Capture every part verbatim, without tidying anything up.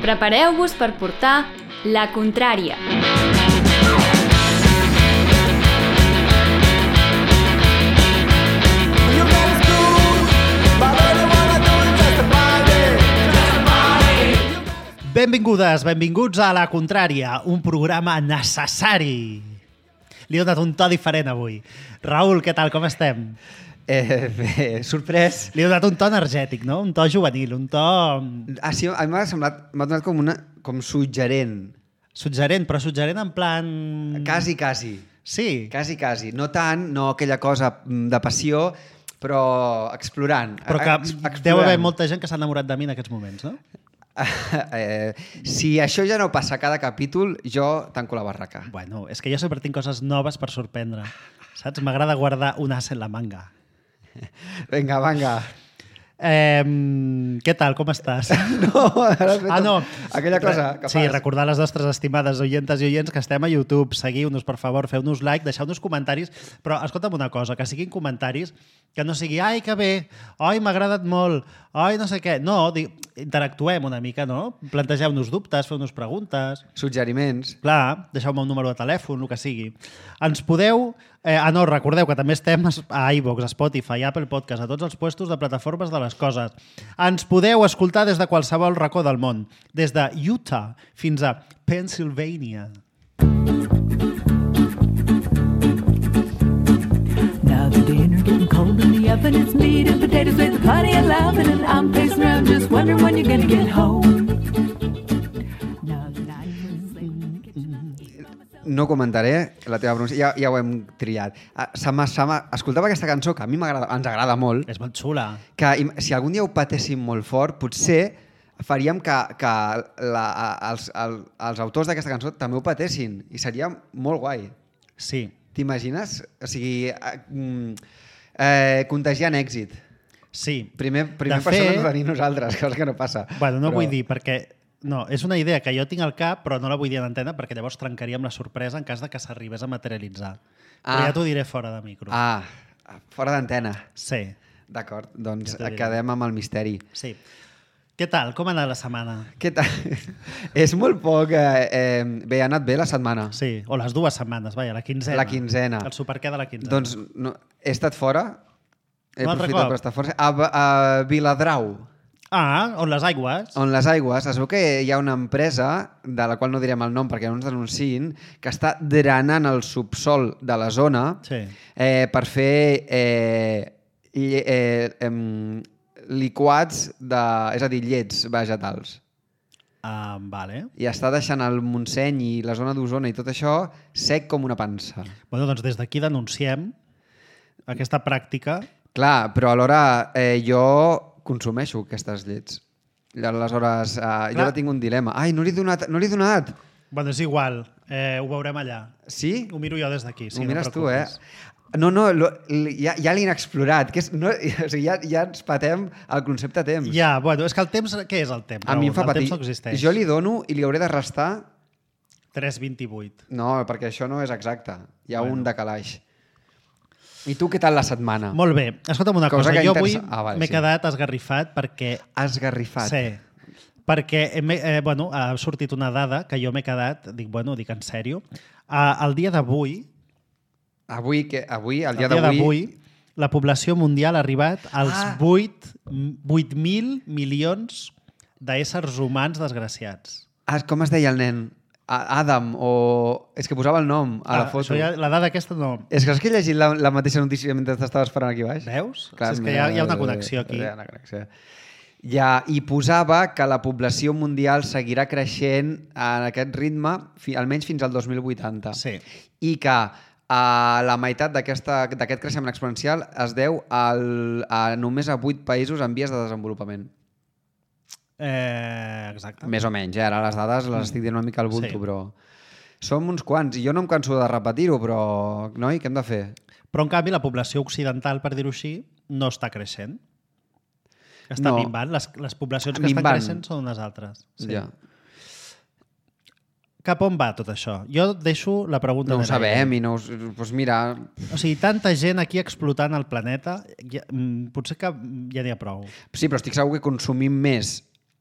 Prepareu-vos per portar La Contrària. Benvingudes, benvinguts a La Contrària, un programa necessari. Li he donat un to diferent avui. Raül, què tal, com estem? Eh, bé, sorprès. Li he donat un to energètic, no? Un to juvenil, un to... Ah, sí, a mi m'ha semblat, m'ha donat com, una, com suggerent. Suggerent, però suggerent en plan... Quasi, quasi. Sí. Quasi, quasi. No tant, no aquella cosa de passió, però explorant. Però que explorant. Deu haver molta gent que s'ha enamorat de mi en aquests moments, no? eh, si això ja no passa cada capítol, jo tanco la barraca. Bueno, és que jo sempre tinc coses noves per sorprendre. Saps? M'agrada guardar un as en la manga. Vinga, vinga. Eh, què tal, com estàs? No, ara has fet ah, no. aquella cosa que sí, fas. recordar a les nostres estimades oientes i oients que estem a YouTube. Seguiu-nos, per favor, feu-nos like, deixeu-nos comentaris, però escolta'm una cosa, que siguin comentaris que no sigui, ai, que bé, ai, m'ha agradat molt, ai, no sé què. No, di... interactuem una mica, no? Plantegeu-nos dubtes, feu-nos preguntes. Suggeriments. Clar, deixeu-me un número de telèfon, el que sigui. Ens podeu... Eh, ah, no, recordeu que també estem a iVoox, a Spotify, a Apple Podcast, a tots els puestos de plataformes de les coses. Ens podeu escoltar des de qualsevol racó del món, des de Utah fins a Pennsylvania. Now the dinner getting cold in the oven, it's meat and potatoes with plenty of loving, and I'm pacing around just wondering when you're gonna get home. Now the night was sleeping. No comentaré la teva pronúncia, ja, ja ho hem triat. Ah, Sama, Sama, escoltava aquesta cançó, que a mi m'agrada, ens agrada molt, És molt xula. que im- si algun dia ho patéssim molt fort, potser faríem que, que la, els, el, els autors d'aquesta cançó també ho patessin, i seria molt guai. Sí. T'imagines? O sigui, eh, mm, eh, contagiant èxit. Sí. Primer, primer De persona fet- no tenir nosaltres, cosa que no passa. Bueno, no Però- vull dir, perquè... No, és una idea que jo tinc al cap, però no la vull dir en antena, perquè llavors trencaríem la sorpresa en cas de que s'arribés a materialitzar. Però Ah. ja t'ho diré fora de micro. Ah, fora d'antena. Sí, D'acord, doncs Ja t'ho diré. quedem amb el misteri. sí. Què tal? Com ha anat la setmana? Què tal? És molt poc... Eh, eh, bé, ha anat bé la setmana. Sí, o les dues setmanes, vaja, la quinzena. La quinzena. El superqué de la quinzena. Doncs no, he estat fora. He Un altre aprofitat cop? per estar fora. A, a Viladrau, Ah, on les aigües? on les aigües, es veu que hi ha una empresa, de la qual no direm el nom perquè no ens denunciïn, que està drenant el subsol de la zona Sí. eh, per fer eh, lle, eh, em, liquats, de, és a dir, llets vegetals. Ah, vale. I està deixant el Montseny i la zona d'Osona i tot això sec com una pansa. Bueno, doncs des d'aquí denunciem aquesta pràctica. Clar, però alhora eh, jo consumeixo aquestes llets. I aleshores, eh, jo Clar. ara tinc un dilema. Ai, no li he donat... No li he donat. Bueno, és igual, eh, ho veurem allà. Sí? Ho miro jo des d'aquí. Sí, Ho no mires et tu, eh? preocupis. No, no, lo, li- ja, ja l'he inexplorat. Que és, no, o sigui, ja, ja ens patem el concepte temps. Ja, bueno, és que el temps... Què és el temps? A mi em fa el patir. temps no existeix. Jo li dono i li hauré de restar... tres vint-i-vuit. No, perquè això no és exacte. Hi ha Bueno. un de calaix. I tu què tal la setmana? Molt bé. Escolta'm una Cosa cosa. que Jo avui interessa- Ah, vale, m'he sí. quedat esgarrifat perquè... Esgarrifat. Sí. Perquè hem, eh, bueno, ha sortit una dada que jo m'he quedat, dic, bueno, dic en sèrio, uh, el dia d'avui, Avui, que, avui, el el dia dia d'avui... d'avui, la població mundial ha arribat als Ah. vuit mil milions d'éssers humans desgraciats. Ah, com es deia el nen? A- Adam, o... És que posava el nom a la Ah, foto. això ja, la dada aquesta no. És que és que he llegit la, la mateixa notícia mentre t'estava esperant aquí baix. Veus? És que hi ha, hi ha una connexió aquí. Hi ha una connexió. Ja, i posava que la població mundial seguirà creixent en aquest ritme fi, almenys fins al dos mil vuitanta. Sí. I que a la meitat d'aquesta- d'aquest creixement exponencial es deu al, a només a vuit països en vies de desenvolupament. Eh, exacte. Més o menys, eh? Ara les dades les estic dient una mica al bulto, Sí. però... Som uns quants, i jo no em canso de repetir-ho, però, noi, què hem de fer? Però, en canvi, la població occidental, per dir-ho així, no està creixent. Està No. minvant. Les, les poblacions que Minvant. estan creixent són unes altres. Sí. Ja. Cap on va tot això? Jo deixo la pregunta No ho en l'aire. sabem i no... us- Doncs mira, O sigui, tanta gent aquí explotant el planeta, ja, mm, potser que ja n'hi ha prou. sí, però estic segur que consumim més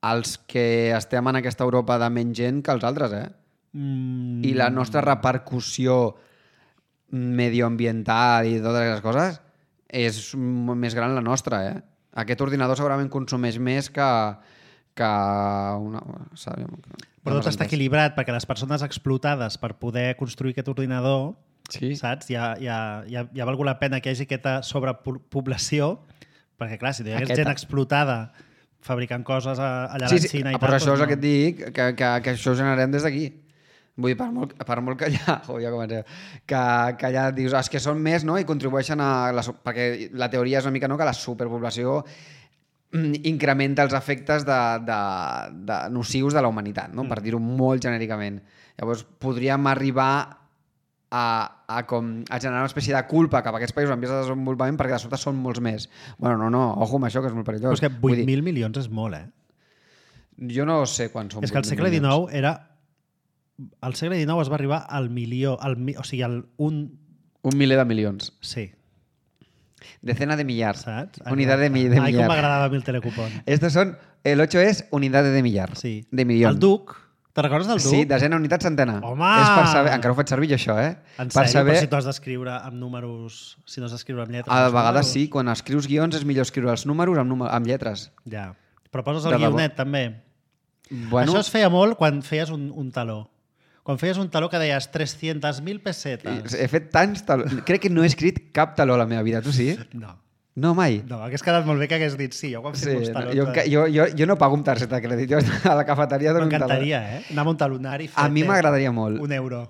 els que estem en aquesta Europa de menys gent que els altres, eh? Mm, I la nostra repercussió medioambiental i totes aquestes coses és m- més gran la nostra, eh? Aquest ordinador segurament consumeix més que... que una... Sabem, però tot està equilibrat perquè les persones explotades per poder construir aquest ordinador, Sí. saps? Ja, ja, ja, ja ha valgut la pena que hi hagi aquesta sobrepoblació, perquè clar, si no hi hagués Aquesta- gent explotada fabricant coses a, allà a Sí, la sí, Xina i però tal, això és doncs el que et dic, que, que, que això ho generem des d'aquí. Vull dir, per molt, per molt que allà, oh, ja comencem, que, que allà dius, ah, és que són més, no?, i contribueixen a... La, su- perquè la teoria és una mica, no?, que la superpoblació mm, incrementa els efectes de, de, de nocius de la humanitat, no?, per dir-ho molt genèricament. Llavors, podríem arribar a, a, com, a generar una espècie de culpa cap a aquests països en vies de desenvolupament perquè de sobte són molts més. Bueno, no, no, ojo amb això, que és molt perillós. Però és que Vull vuit dir, mil milions és molt, eh? jo no sé quan són És que al vuit mil segle milions. dinou era... Al segle dinou es va arribar al milió, al, mi- o sigui, al un... Un miler de milions. Sí, Decena de millar. saps? Unidad de, mi, de Ai, com millar. m'agradava a mi el telecupón. Estos son... El ocho es unidad de millar. Sí. De millón. El Duc, te recordes del Duc? Sí, desena, unitat, centena. Home! És per saber... Encara ho faig servir jo, això, eh? En per sèrio? saber... Però si tu has d'escriure amb números... Si no has d'escriure amb lletres... A els vegades números. sí, quan escrius guions és millor escriure els números amb, número, amb lletres. Ja. Però poses De el debò. guionet, també. Bueno, Això es feia molt quan feies un, un taló. Quan feies un taló que deies tres-centes mil pessetes. he fet tants talons... Crec que no he escrit cap taló a la meva vida, tu sí? No. No, mai. No, hagués quedat molt bé que hagués dit sí, jo quan Sí, fem uns no, talons... jo, eh, jo, jo, jo no pago amb targeta de crèdit, jo a la cafeteria dono un taló. M'encantaria, eh? Anar amb un talonari fet... A mi m'agradaria molt. Un euro.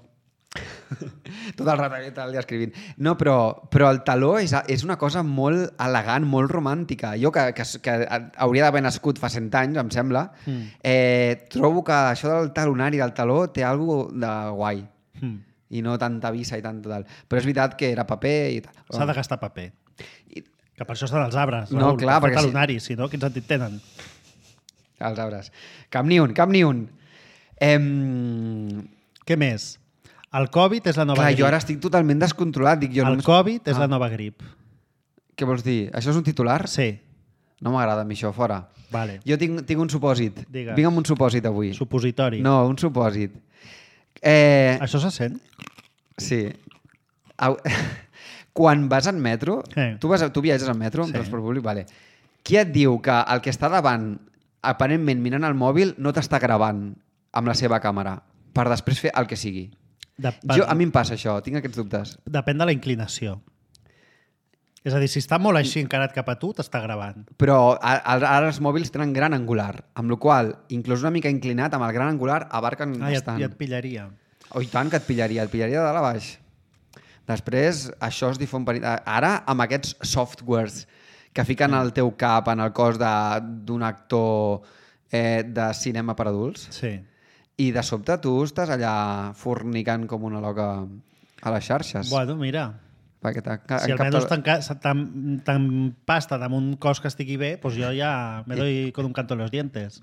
Tot el rato tot el dia escrivint. No, però, però el taló és, és una cosa molt elegant, molt romàntica. Jo, que, que, que hauria d'haver nascut fa cent anys, em sembla, Mm. eh, trobo que això del talonari, del taló, té alguna de guai. Mm. I no tanta visa i tant tal. Però és veritat que era paper i tal. S'ha de gastar paper. I, Que per això estan els arbres, No, Raül, clar, per fer perquè si- talonaris, si no, quin sentit tenen? els arbres. Cap ni un, cap ni un. Em... Què més? El Covid és la nova Clar, grip. jo ara estic totalment descontrolat. Dic, jo El només... Covid és Ah. la nova grip. Què vols dir? Això és un titular? Sí, No m'agrada a mi això, fora. vale. Jo tinc, tinc un supòsit. Digues. Vinc amb un supòsit avui. Supositori. No, un supòsit. Eh, Això se sent? sí. Au... Quan vas en metro, Eh. tu, vas, tu viatges en metro, en Sí. transport públic, vale. Qui et diu que el que està davant, aparentment mirant el mòbil, no t'està gravant amb la seva càmera per després fer el que sigui? De, Jo, a mi em passa això, tinc aquests dubtes. Depèn de la inclinació. És a dir, si està molt així encarat cap a tu, t'està gravant. Però a- a- ara els mòbils tenen gran angular, amb la qual cosa, inclús una mica inclinat, amb el gran angular, abarquen Ah, i et, bastant. i et pillaria. Oh, i tant que et pillaria, et pillaria de dalt a baix. Després, això es difon per... Ara, amb aquests softwares que fiquen al teu cap en el cos de- d'un actor eh, de cinema per adults, Sí. i de sobte tu estàs allà fornicant com una loca a les xarxes. Bueno, mira, Perquè t'ha- si en almenys capta- t'empasta damunt un cos que estigui bé, doncs jo ja me doy con un canto en los dientes.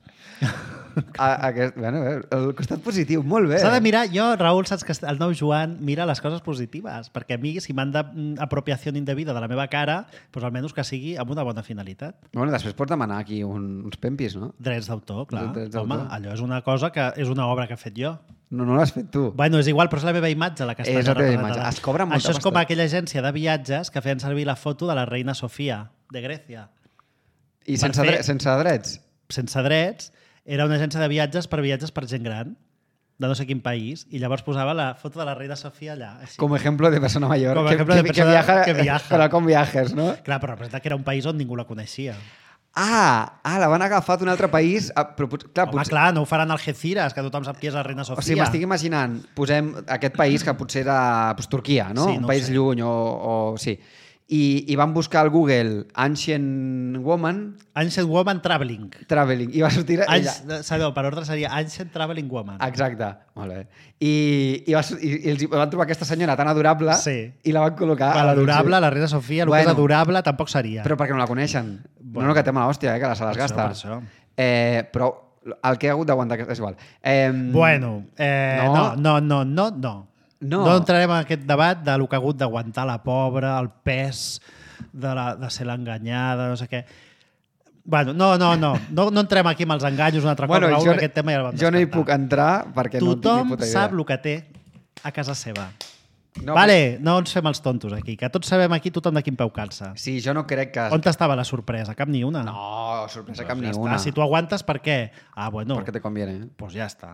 A, aquest, bueno, eh, el costat positiu, molt bé. S'ha de mirar, jo, Raül, saps que el nou Joan mira les coses positives, perquè a mi, si m'han d'apropiació indebida de la meva cara, doncs almenys que sigui amb una bona finalitat. Bueno, després pots demanar aquí un, uns pempis, no? Drets d'autor, clar. Drets Home, d'autor. allò és una cosa que és una obra que he fet jo. No, no l'has fet tu. Bueno, és igual, però és la meva imatge la que està És la teva representada. imatge. Es cobra molta Això és com pasta. aquella agència de viatges que feien servir la foto de la reina Sofia, de Grècia. I per sense, fer- dre sense drets? Sense drets, era una agència de viatges per viatges per gent gran, de no sé quin país, i llavors posava la foto de la reina Sofia allà. Així. Como ejemplo de persona mayor. Como que, ejemplo de que, persona que viaja, que viaja. Però com viajes, no? Clar, però representa que era un país on ningú la coneixia. Ah, ah, la van agafar d'un altre país. Ah, però, pot- clar, Home, potser, clar, no ho faran a Algeciras, que tothom sap qui és la reina Sofia. o sigui, m'estic imaginant, posem aquest país que potser era pues, Turquia, no? Sí, un no ho país sé. lluny o, o... Sí. I, I van buscar al Google Ancient Woman Ancient Woman Traveling. Traveling. I va sortir ella. Anys, sabeu, per ordre seria Ancient Traveling Woman. Exacte. Molt bé. I, i, va, sor- i, i els hi van trobar aquesta senyora tan adorable Sí. i la van col·locar... A a l'adorable, l'anunci. la reina Sofia, el Bueno. que és adorable tampoc seria. Però perquè no la coneixen. Bueno. Bueno. No, no, que té mala hòstia, eh, que la se les Per això, gasta. per això. Eh, però el que ha hagut d'aguantar és igual. Eh, Bueno, eh, No. no, no, no, no, no. No. No entrarem en aquest debat de lo que ha hagut d'aguantar la pobra, el pes de, la, de ser l'enganyada, no sé què. Bueno, no, no, no. No, no entrem aquí amb els enganyos un altre Bueno, cop, Raül, jo, aquest tema ja el vam jo no hi descartar. puc entrar perquè no tinc Tothom ni puta idea. sap el que té a casa seva. No, vale, no ens fem els tontos aquí, que tots sabem aquí tothom de quin peu calça. Sí, jo no crec que... On estava la sorpresa? Cap ni una. No, sorpresa cap Pues ni ja una. està. Si tu aguantes, per què? Ah, bueno, Perquè te conviene. Eh? pues ja està.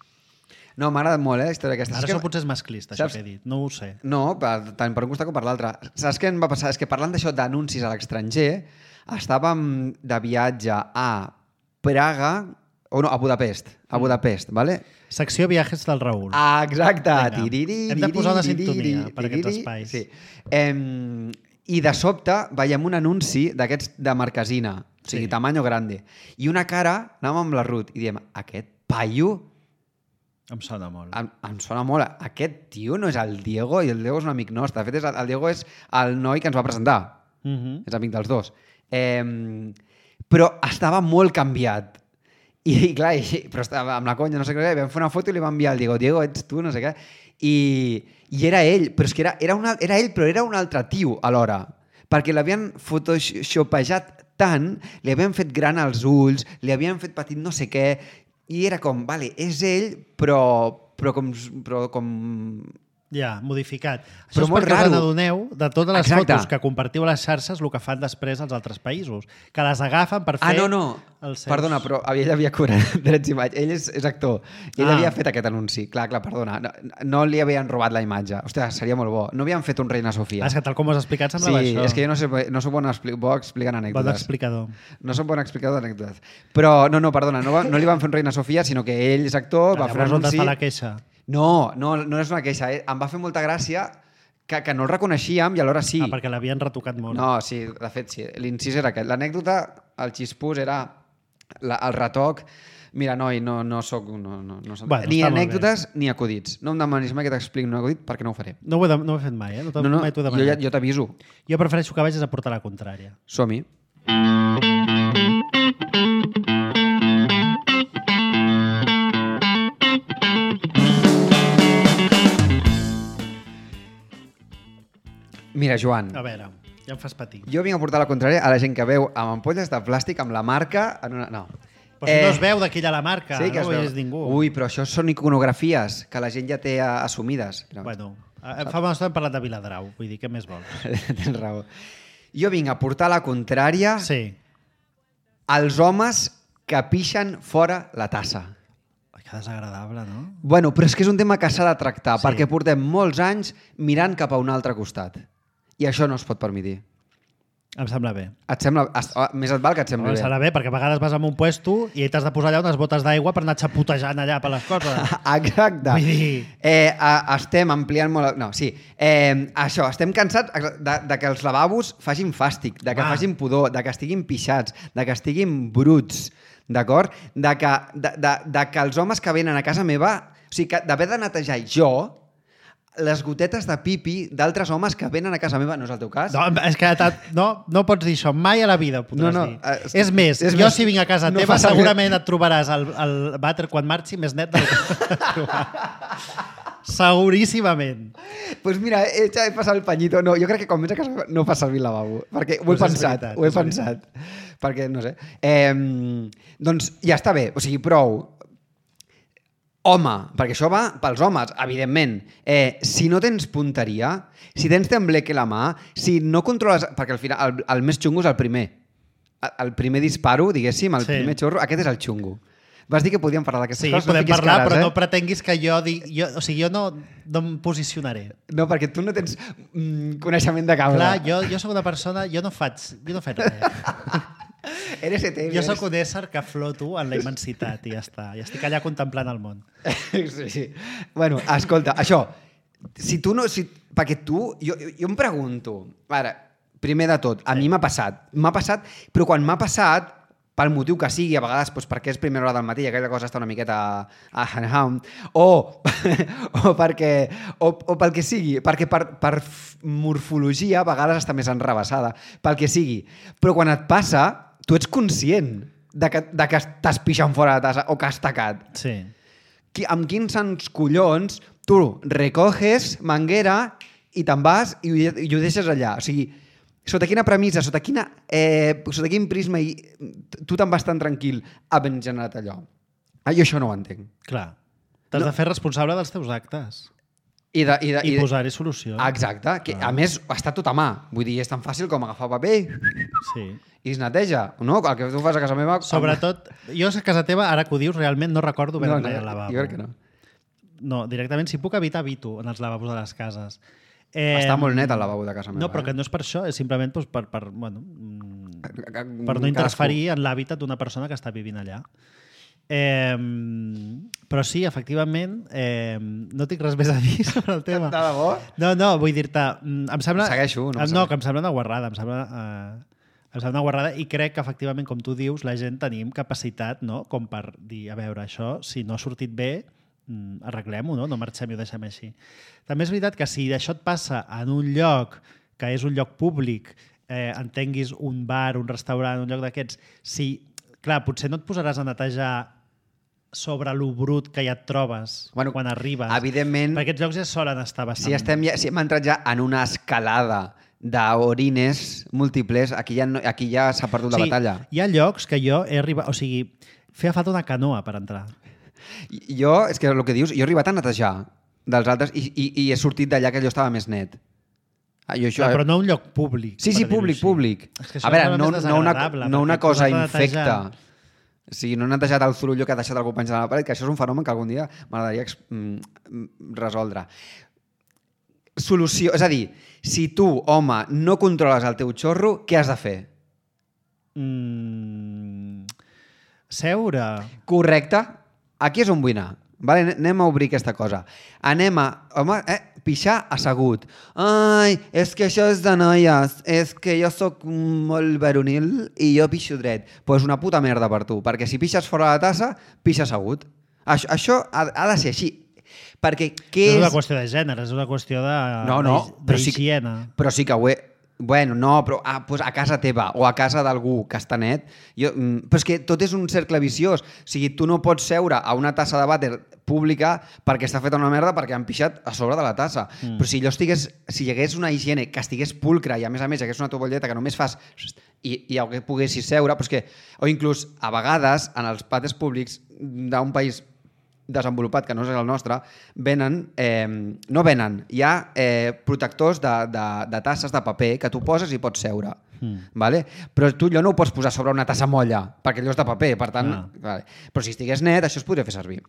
No, m'ha agradat molt, eh, la història aquesta. Ara Saps això que- potser és masclista, això saps- que he dit. No ho sé. No, per, tant per un costat com per l'altre. Saps què em va passar? És que parlant d'això d'anuncis a l'estranger, estàvem de viatge a Praga, o no, a Budapest, a Budapest, vale? Secció viatges del Raül. Ah, exacte. Vinga. Tiriri, Hem de posar una tiriri, sintonia per aquests tiriri. espais. Sí. Em, I de sobte veiem un anunci d'aquests de marquesina, o sigui, Sí. tamaño grande, i una cara, anàvem amb la Ruth, i diem, aquest paio Em sona molt. em, em sona molt. Aquest tio no és el Diego, i el Diego és un amic nostre. De fet, és, el Diego és el noi que ens va presentar. Uh -huh. És amic dels dos. Eh, però estava molt canviat. I, i clar, i, però estava amb la conya, no sé què, vam fer una foto i li vam enviar al Diego, Diego, ets tu, no sé què. I, i era ell, però és que era, era, una, era ell, però era un altre tio alhora. Perquè l'havien photoshopejat tant, li havien fet gran els ulls, li havien fet petit no sé què, i era com, vale, és ell, però, però com... Però com Ja, modificat. Això Però és molt perquè us raro. n'adoneu de totes les Exacte. fotos que compartiu a les xarxes el que fan després als altres països. Que les agafen per fer... Ah, no, no. els seus... Perdona, però ell havia cobrat drets d'imatge. Ell és, és actor. Ell Ah. havia fet aquest anunci. Clar, clar, perdona. No, no li havien robat la imatge. Ostres, seria molt bo. No havien fet un Reina Sofia. Ah, és que tal com ho has explicat Sí, semblava això. és que jo no, sé, no soc bon, expli bo explicant Bon anècdotes. explicador. No soc bon explicador d'anècdotes. Però, no, no, perdona, no, va, no li van fer un Reina Sofia, sinó que ell és actor, va fer un Llavors on anunci... està la queixa? No, no, no és una queixa. Eh? Em va fer molta gràcia que, que no el reconeixíem i alhora sí. Ah, perquè l'havien retocat molt. No, sí, de fet sí. L'incís era aquest. L'anècdota, el xispús era la, el retoc. Mira, noi, no, no soc... No, no, no soc Bueno, ni està molt anècdotes ni acudits. No em demanis mai que t'expliqui un acudit perquè no ho faré. No ho he, de, no ho he fet mai, eh? No, No, no, mai t'ho he jo, demanat. ja- jo t'aviso. Jo prefereixo que vagis a portar la contrària. Som-hi. Mira, Joan, A veure, ja em fas patir. jo vinc a portar la contrària a la gent que veu amb ampolles de plàstic amb la marca en una... No. Però si no es veu d'aquí a la marca, sí, que no es ho veu. és ningú. Ui, però això són iconografies que la gent ja té eh, assumides. Però... Bueno, eh, fa una estona hem parlat de Viladrau, vull dir, què més vols? Tens raó. Jo vinc a portar la contrària Sí. als homes que pixen fora la tassa. Ai, que desagradable, no? Bueno, però és que és un tema que s'ha de tractar, Sí. perquè portem molts anys mirant cap a un altre costat. I això no es pot permetir. Em sembla bé. Et sembla... es- oh, Més et val que et sembli Em bé. sembla bé, perquè a vegades vas a un puesto i t'has de posar allà unes botes d'aigua per anar xapotejant allà per les coses. Exacte. Vull dir- Eh, a, estem ampliant molt... No, sí. Eh, això, estem cansats de, de que els lavabos facin fàstic, de que Ah. facin pudor, de que estiguin pixats, de que estiguin bruts, d'acord? De, que, de, de, de que els homes que venen a casa meva... O sigui, que d'haver de netejar jo les gotetes de pipi d'altres homes que venen a casa meva, no és el teu cas? No, és que t'ha- no, no pots dir això, mai a la vida ho podràs No, no, dir. eh, és més, és jo més, si vinc a casa no teva fa servir- segurament et trobaràs el, el vàter quan marxi més net del que et trobaràs. Seguríssimament. Doncs pues mira, he, he passat el panyito. No, jo crec que quan vens a casa meva no fa servir el lavabo. Perquè ho he Pues és pensat, veritat, ho he és pensat. Perquè, no sé. Eh, doncs ja està bé, o sigui, prou. Home, perquè això va pels homes, evidentment. Eh, si no tens punteria, si tens tembleque la mà, si no controles... Perquè al final el, el més xungo és el primer. El, el primer disparo, diguéssim, el Sí. primer xorro, aquest és el xungo. Vas dir que podíem parlar d'aquestes Sí, coses, podem no fiquis parlar, cares, però eh? no pretenguis que jo digui... Jo, o sigui, jo no, no em posicionaré. No, perquè tu no tens mm, coneixement de causa. Clar, jo, jo sóc una persona... Jo no faig, jo no faig res. Eres E T. Jo sóc un ésser que floto en la immensitat i ja està. I estic allà contemplant el món. Sí, sí. Bueno, escolta, això, si tu no... Si, perquè tu, jo, jo em pregunto, ara, primer de tot, a sí. mi m'ha passat, m'ha passat, però quan m'ha passat, pel motiu que sigui, a vegades doncs, perquè és primera hora del matí i aquella cosa està una miqueta a Hanham, o, o, perquè, o, o pel que sigui, perquè per, per morfologia a vegades està més enrabassada, pel que sigui. Però quan et passa, tu ets conscient de que, de que t'has pixat fora de tassa o que has tacat. Sí. Qui, amb quins sants collons tu recoges manguera i te'n vas i, ho- i ho deixes allà. O sigui, Sota quina premissa, sota, quina, eh, sota quin prisma i tu te'n vas tan tranquil havent generat allò? Ah, jo això no ho entenc. Clar. T'has no. de fer responsable dels teus actes. I, de, i, de, I, i posar-hi solució. Exacte. Que, a més, està tot a mà. Vull dir, és tan fàcil com agafar paper sí. i es neteja. No? El que tu fas a casa meva... Sobretot, amb... jo a casa teva, ara que ho dius, realment no recordo ben no, mai no, al lavabo. Jo crec que no. No, directament, si puc evitar, evito en els lavabos de les cases. Eh, Està molt net el lavabo de casa meva. No, però eh? que no és per això, és simplement doncs, per, per, bueno, per no interferir en l'hàbitat d'una persona que està vivint allà. Eh, però sí, efectivament, eh, no tinc res més a dir sobre el tema. De debò? No, no, vull dir-te... Em sembla... Segueixo, no? No, que em sembla una guarrada, em sembla... Eh, em sembla una guarrada i crec que, efectivament, com tu dius, la gent tenim capacitat, no?, com per dir, a veure, això, si no ha sortit bé, arreglem-ho, no? No marxem i ho deixem així. També és veritat que si això et passa en un lloc que és un lloc públic, eh, entenguis un bar, un restaurant, un lloc d'aquests, si, clar, potser no et posaràs a netejar sobre lo brut que ja et trobes bueno, quan arribes. Evidentment... Perquè aquests llocs ja solen estar bastant... Si, estem ja, si hem entrat ja en una escalada d'orines múltiples, aquí ja, no, aquí ja s'ha perdut sí, la batalla. Hi ha llocs que jo he arribat... O sigui, feia falta una canoa per entrar. Jo, és que el que dius, jo he arribat a netejar dels altres i, i, i he sortit d'allà que allò estava més net. Ah, jo això... no, però no un lloc públic. Sí, sí, públic, públic. A veure, no, no una, no una cosa infecta. O sigui, no he netejat el zurullo que ha deixat algú penjant a la paret, que això és un fenomen que algun dia m'agradaria resoldre. Solució, és a dir, si tu, home, no controles el teu xorro, què has de fer? Mm... Seure. Correcte. Aquí és on vull anar. Vale, anem a obrir aquesta cosa. Anem a... Home, eh, pixar assegut. Ai, és que això és de noies. És que jo sóc molt veronil i jo pixo dret. Doncs pues una puta merda per tu, perquè si pixes fora de la tassa, pixa assegut. Això, això ha, ha de ser així. Perquè què no és... és... una qüestió de gènere, és una qüestió de... No, no, però sí, però sí que ho he... Bueno, no, però ah, pues a casa teva o a casa d'algú que està net... Jo, mm, però és que tot és un cercle viciós. O sigui, tu no pots seure a una tassa de vàter pública perquè està feta una merda perquè han pixat a sobre de la tassa. Mm. Però si allò estigués, si hi hagués una higiene que estigués pulcra i a més a més hi hagués una tovaleta que només fas i, i que poguessis seure, però és que, o inclús a vegades en els vàters públics d'un país desenvolupat, que no és el nostre, venen, eh, no venen, hi ha eh, protectors de, de, de tasses de paper que tu poses i pots seure. Mm. Vale? Però tu allò no ho pots posar sobre una tassa molla, perquè allò és de paper, per tant... Ah. Vale. Però si estigués net, això es podria fer servir.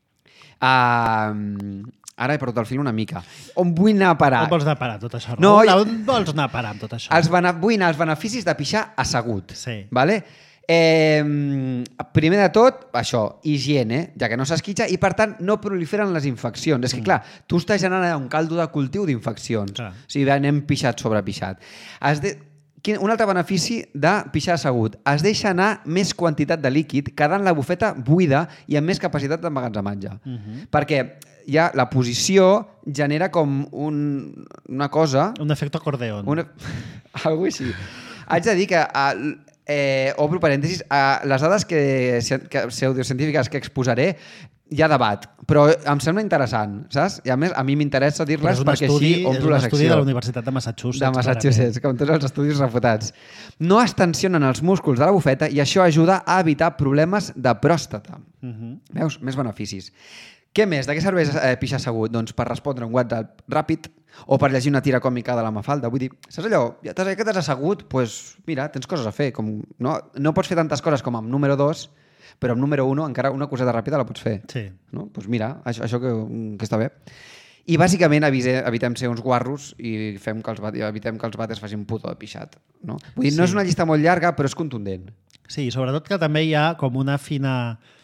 Uh, ara he perdut el fil una mica. On vull anar a parar? On vols anar a parar tot això? No, on, on vols anar a parar amb tot això? Els bene... Vull anar als beneficis de pixar assegut. Sí. Vale? Eh, primer de tot, això, higiene, ja que no s'esquitxa i per tant no proliferen les infeccions. Mm. És que clar, tu estàs generant un caldo de cultiu d'infeccions. Clar. O sigui, anem pixat sobre pixat. Has de... Un altre benefici de pixar assegut. Es deixa anar més quantitat de líquid quedant la bufeta buida i amb més capacitat d'emmagatzematge. Mm-hmm. Perquè ja la posició genera com un, una cosa... Un efecte acordeon. Una... Algo així. Haig de dir que... Eh, obro parèntesis, eh, les dades que, que pseudocientífiques que exposaré hi ha debat, però em sembla interessant, saps? I a més, a mi m'interessa dir-les perquè estudi, així omplo la secció. És un estudi de la Universitat de Massachusetts. De Massachusetts, com tots els estudis refutats. No es tensionen els músculs de la bufeta i això ajuda a evitar problemes de pròstata. Uh-huh. Veus? Més beneficis. Què més? De què serveix eh, pixar assegut? Doncs per respondre un WhatsApp ràpid o per llegir una tira còmica de la Mafalda. Vull dir, saps allò? Ja t'has, que t'has assegut, doncs pues, mira, tens coses a fer. Com, no, no pots fer tantes coses com amb número dos, però amb número uno encara una coseta ràpida la pots fer. Sí. No? Doncs pues mira, això, això que, que està bé. I bàsicament avise, evitem ser uns guarros i fem que els, evitem que els vàters facin puto de pixat. No? Vull dir, sí. No és una llista molt llarga, però és contundent. Sí, sobretot que també hi ha com una fina...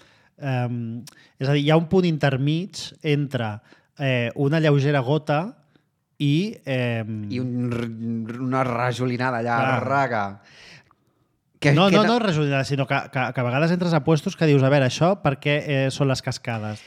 Um, és a dir, hi ha un punt intermig entre eh, una lleugera gota i... Eh, I un, una rajolinada allà, clar. Raga. Que, no, que no, no rajolinada, sinó que, que, que a vegades entres a puestos que dius, a veure, això per què eh, són les cascades?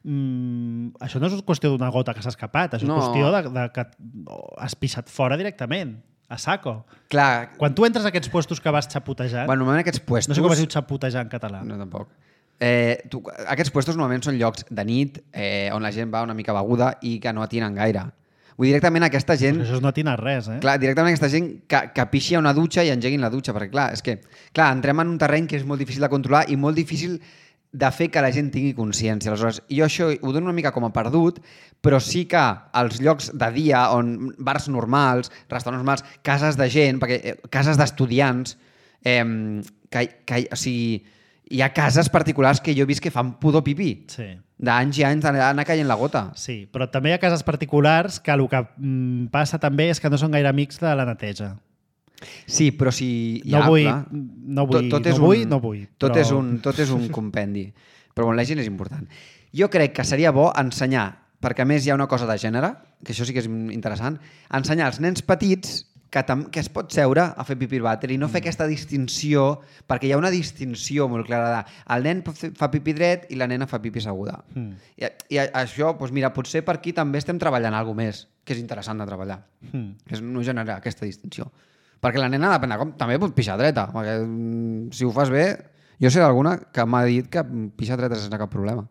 Mm, això no és qüestió d'una gota que s'ha escapat, això no. És qüestió de, de que has pixat fora directament. A saco. Clar. Quan tu entres a aquests puestos que vas xapotejant... Bueno, normalment aquests puestos... No sé com es diu xapotejar en català. No, tampoc. Eh, tu, aquests puestos normalment són llocs de nit eh, on la gent va una mica beguda i que no atinen gaire. Vull dir, directament aquesta gent... Però això és no atinar res, eh? Clar, directament aquesta gent que, que pixi a una dutxa i engeguin la dutxa, perquè clar, és que clar, entrem en un terreny que és molt difícil de controlar i molt difícil de fer que la gent tingui consciència. Aleshores, jo això ho dono una mica com a perdut, però sí que als llocs de dia, on bars normals, restaurants normals, cases de gent, perquè, eh, cases d'estudiants, eh, que, que, o sigui, hi ha cases particulars que jo he vist que fan pudor pipí. Sí. D'anys i anys d'anar caient la gota. Sí, però també hi ha cases particulars que el que mm, passa també és que no són gaire amics de la neteja. Sí, però si... No ja, vull, clar, no vull, tot, tot no és vull, un, no vull. Tot, però... és un, tot és un compendi. Però bueno, la gent és important. Jo crec que seria bo ensenyar, perquè a més hi ha una cosa de gènere, que això sí que és interessant, ensenyar als nens petits que, tam que es pot seure a fer pipí al vàter i no mm. fer aquesta distinció, perquè hi ha una distinció molt clara de el nen fa pipí dret i la nena fa pipí asseguda. Mm. I, I això, doncs mira, potser per aquí també estem treballant alguna més, que és interessant de treballar, mm. que és no generar aquesta distinció. Perquè la nena, depèn de com, també pot pixar dreta, perquè si ho fas bé, jo sé d'alguna que m'ha dit que pixar dreta sense cap problema.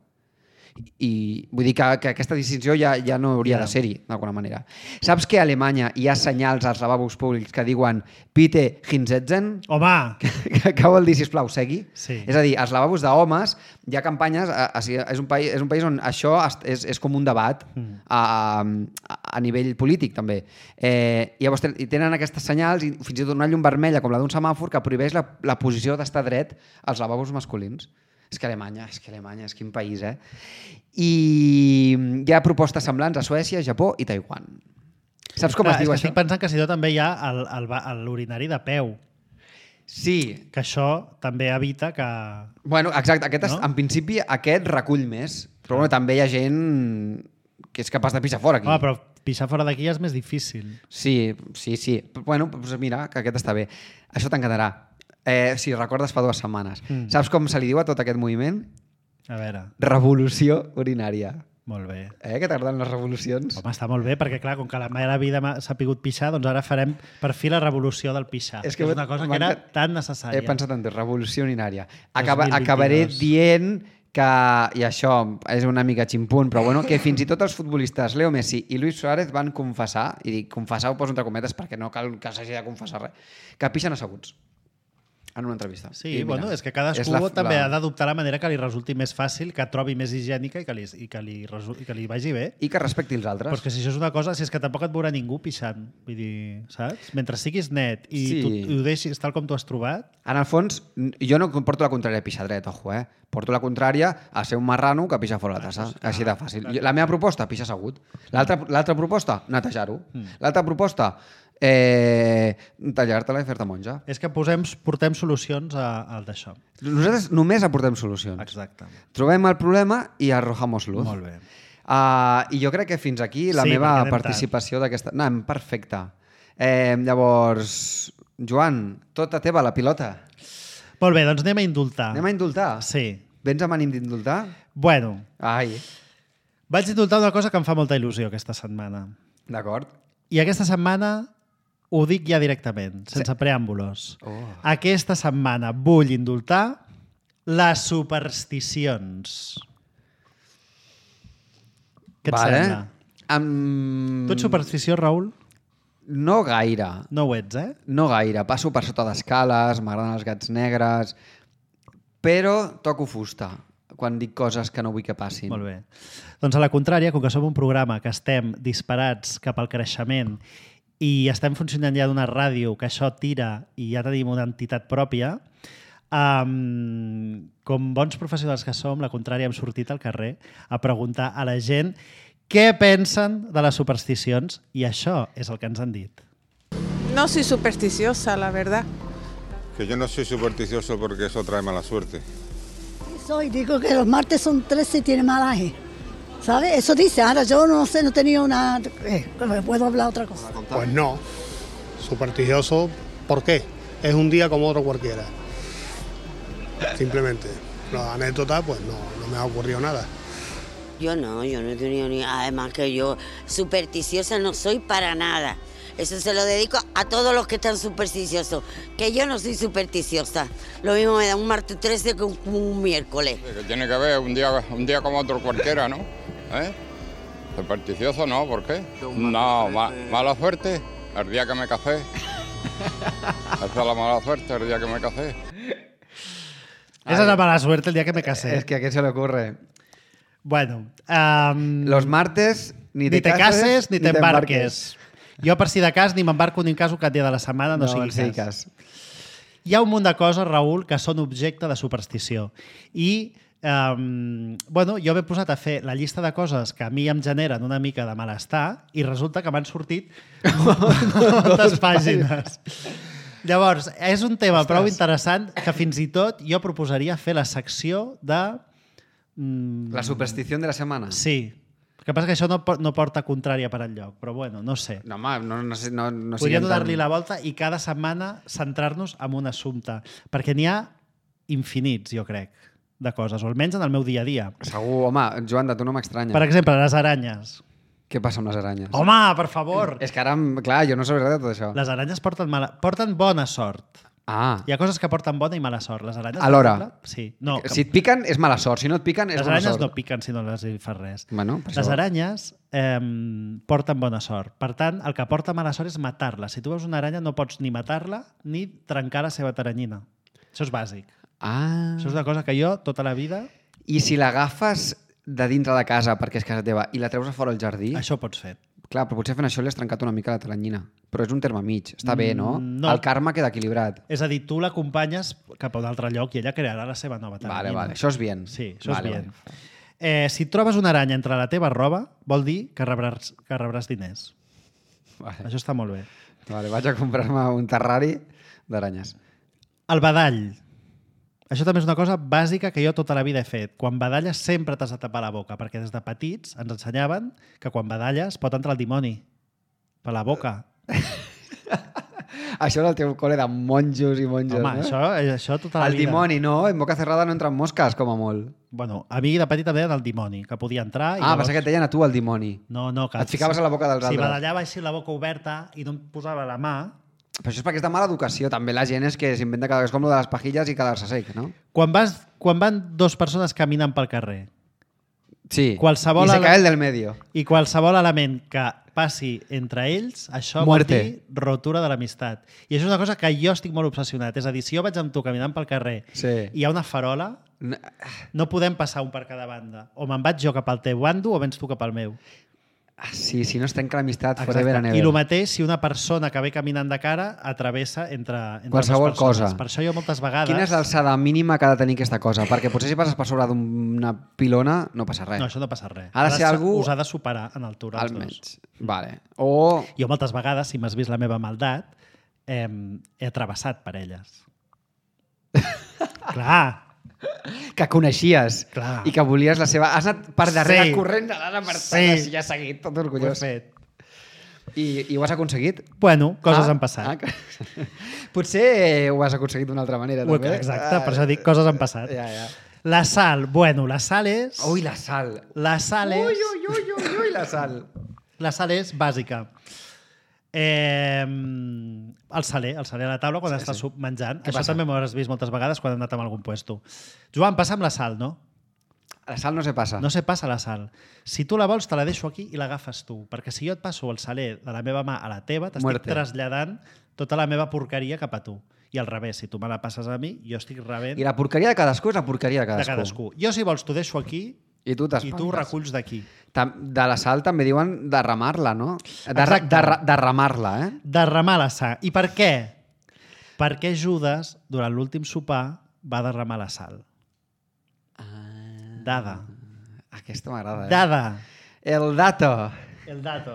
I vull dir que, que aquesta distinció ja, ja no hauria yeah. de ser-hi, d'alguna manera. Saps que a Alemanya hi ha senyals als lavabos públics que diuen Bitte hinsetzen? Home! Que, que vol dir, sisplau, segui? Sí. És a dir, als lavabos d'homes hi ha campanyes, a, a, és, un país, és un país on això és, és com un debat mm. a, a, a nivell polític, també. Eh, llavors tenen aquestes senyals i fins i tot una llum vermella com la d'un semàfor que prohibeix la, la posició d'estar dret als lavabos masculins. És que Alemanya, és que Alemanya, és quin país, eh? I hi ha propostes semblants a Suècia, Japó i Taiwan. Saps com Clar, es diu és que això? estic pensant que si no també hi ha l'urinari de peu. Sí. Que això també evita que... Bueno, exacte. Aquest no? es, en principi aquest recull més, però bueno, també hi ha gent que és capaç de pixar fora aquí. Home, però pixar fora d'aquí ja és més difícil. Sí, sí, sí. Bueno, doncs mira, que aquest està bé. Això t'encantarà. Eh, si recordes fa dues setmanes. Mm. Saps com se li diu a tot aquest moviment? A veure. Revolució urinària. Molt bé. Eh, que t'agraden les revolucions? Home, està molt bé, perquè clar, com que la meva vida s'ha pogut pixar, doncs ara farem per fi la revolució del pixar. És, que és una cosa que era tan necessària. He pensat en tu, revolució urinària. Acaba, acabaré dient que, i això és una mica ximpunt, però bueno, que fins i tot els futbolistes Leo Messi i Luis Suárez van confessar, i dic confessar ho poso entre cometes perquè no cal que s'hagi de confessar res, que pixen asseguts. En una entrevista. Sí, I, bueno, mira, és que cadascú és la, també la... ha d'adoptar la manera que li resulti més fàcil, que trobi més higiènica i que li, i que li, resu... i que li vagi bé. I que respecti els altres. Però és que si això és una cosa, si és que tampoc et veurà ningú pixant. Vull dir, saps? Mentre siguis net i sí. tu i ho deixis tal com tu has trobat... En el fons, jo no porto la contrària a pixar dret, ojo, eh? Porto la contrària a ser un marrano que pixa fora la tassa. Ah, així de fàcil. Clar. La meva proposta, pixar assegut. L'altra proposta, netejar-ho. Mm. L'altra proposta... Eh, tallar-te-la i fer-te monja. És que posem, portem solucions al d'això. Nosaltres només aportem solucions. Exacte. Trobem el problema i arrojamos luz. Molt bé. Uh, I jo crec que fins aquí la sí, meva participació d'aquesta... No, perfecte. Eh, llavors, Joan, tota teva, la pilota. Molt bé, doncs anem a indultar. Anem a indultar? Sí. Vens amb ànim d'indultar? Bueno. Ai. Vaig indultar una cosa que em fa molta il·lusió aquesta setmana. D'acord. I aquesta setmana... Ho dic ja directament, sense sí. preàmbulos. Oh. Aquesta setmana vull indultar les supersticions. Què et vale. sembla? Um... Tu ets supersticiós, Raül? No gaire. No ho ets, eh? No gaire. Passo per sota d'escales, m'agraden els gats negres, però toco fusta quan dic coses que no vull que passin. Molt bé. Doncs a la contrària, com que som un programa que estem disparats cap al creixement i estem funcionant ja d'una ràdio que això tira i ja tenim una entitat pròpia, um, com bons professionals que som, la contrària hem sortit al carrer a preguntar a la gent què pensen de les supersticions i això és el que ens han dit. No soy supersticiosa, la verdad. Que yo no soy supersticioso porque eso trae mala suerte. Soy, digo que los martes son trece y tiene malaje. ¿Sabes? Eso dice. Ahora yo no sé, no tenía una... Eh, ¿puedo hablar otra cosa? Pues no. Supersticioso, ¿por qué? Es un día como otro cualquiera. Simplemente. La anécdota, pues no, no me ha ocurrido nada. Yo no, yo no he tenido ni... Además que yo supersticiosa no soy para nada. Eso se lo dedico a todos los que están supersticiosos. Que yo no soy supersticiosa. Lo mismo me da un martes trece que un, un miércoles. Que tiene que ver un día, un día como otro cualquiera, ¿no? ¿Eh? Supersticioso no, ¿por qué? No, ma- mala suerte el día que me casé. Esa es la mala suerte el día que me casé. Esa es la mala suerte el día que me casé. Es que a qué se le ocurre. Bueno, um, Los martes ni ni te, te cases ni t'embarques. Jo, per si de cas, ni m'embarco ni em caso cap dia de la setmana, no, No, sigui no sigui cas. cas. Hi ha un munt de coses, Raül, que són objecte de superstició. I, um, bueno, jo m'he posat a fer la llista de coses que a mi em generen una mica de malestar i resulta que m'han sortit moltes pàgines. Llavors, és un tema prou interessant que fins i tot jo proposaria fer la secció de... Mm, La superstició de la setmana. Sí. El que passa que això no, po- no porta contrària per enlloc, però bueno, no sé. No, home, no, no, sé- no, no Podríem siguem donar-li tan- la volta i cada setmana centrar-nos en un assumpte, perquè n'hi ha infinits, jo crec, de coses, o almenys en el meu dia a dia. Segur, home, Joan, de tu no m'estranya. Per exemple, les aranyes. Què passa amb les aranyes? Home, per favor! És que ara, clar, jo no sé res de tot això. Les aranyes porten, mala... porten bona sort. Ah, Hi ha coses que porten bona i mala sort. Les aranyes, per Alhora. exemple, sí. No, que... si et piquen és mala sort, si no et piquen és les bona aranyes sort. no piquen si no les hi fas res. Bueno, per Les això. aranyes eh, porten bona sort. Per tant, el que porta mala sort és matar-la. Si tu veus una aranya no pots ni matar-la ni trencar la seva taranyina. Això és bàsic. Ah. Això és una cosa que jo, tota la vida, I si l'agafes de dintre de casa perquè és casa teva i la treus a fora al jardí, això ho pots fer. clar, però potser fent això li has trencat una mica la taranyina. Però és un terme mig. Està bé, no? Mm, no. El karma queda equilibrat. És a dir, tu l'acompanyes cap a un altre lloc i ella crearà la seva nova taranyina. Vale, vale. Això és bien. Sí, això vale, és bien. Vale. Eh, si et trobes una aranya entre la teva roba, vol dir que rebràs, que rebràs diners. Vale. Això està molt bé. Vale, vaig a comprar-me un terrari d'aranyes. El badall. Això també és una cosa bàsica que jo tota la vida he fet. Quan badalles sempre t'has de tapar la boca, perquè des de petits ens ensenyaven que quan badalles pot entrar el dimoni per la boca. Això és el teu col·le de monjos i monjos, Home, no? això, això tota la El vida. dimoni, no? En boca cerrada no entren mosques, com a molt. Bueno, a mi de petit em deien el dimoni, que podia entrar... I Ah, llavors... passa que et deien a tu el dimoni. No, no, que... Et ficaves a la boca dels si altres. Si badallava així la boca oberta i no em posava la mà... Però això és perquè és de mala educació. També la gent és que s'inventa cada és com lo de les pajilles i quedar-se sec, no? Quan, vas, quan van dues persones caminant pel carrer Sí. Qualsevol I se ele- cae el del medio. i qualsevol element que passi entre ells, això Muerte. vol dir rotura de l'amistat. I això és una cosa que jo estic molt obsessionat. És a dir, si jo vaig amb tu caminant pel carrer Sí. i hi ha una farola, No- no podem passar un per cada banda. O me'n vaig jo cap al teu bando o vens tu cap al meu. Ah, sí, si no es trenca l'amistat, Exacte. forever and ever. I el mateix si una persona que ve caminant de cara atravessa entre, entre Qualsevol dues persones. cosa. Per això jo moltes vegades... Quina és l'alçada mínima que ha de tenir aquesta cosa? Perquè potser si passes per sobre d'una pilona no passa res. No, això no passa res. Ha de ser algú... Us ha de superar en altura els Almenys. dos. Vale. O... Jo moltes vegades, si m'has vist la meva maldat, eh, he travessat per elles. Clar, que coneixies Clar. i que volies la seva... Has anat per darrere Sí. corrent de l'Anna Martana Sí. i has seguit tot ho he orgullós. fet. I, I ho has aconseguit? Bueno, coses Ah, han passat. ah, que- Potser eh, ho has aconseguit d'una altra manera, Ho he- també. Exacte, per això dic coses han passat. Ja, ja. La sal, bueno, la sal és... Ui, la sal. La sal és... Ui, ui, ui, ui, ui, la sal. La sal és bàsica. Eh, el saler, el saler a la taula quan sí, estàs sí. sí. menjant. Què Això passa? també m'ho has vist moltes vegades quan he anat a algun puesto. Joan, passa'm la sal, no? La sal no se passa. No se passa la sal. Si tu la vols, te la deixo aquí i l'agafes tu. Perquè si jo et passo el saler de la meva mà a la teva, t'estic Muerte. traslladant tota la meva porqueria cap a tu. I al revés, si tu me la passes a mi, jo estic rebent I la porqueria de cadascú és la porqueria de de cadascú. cadascú. Jo, si vols, t'ho deixo aquí I tu i tu ho t'espantes. reculls d'aquí. Tam- De la sal també diuen derramar-la, no? De, Exacte. de, derramar-la, eh? Derramar la sal. I per què? Perquè Judes, durant l'últim sopar, va derramar la sal. Dada. Aquesta m'agrada, eh? Dada. El dato. El dato.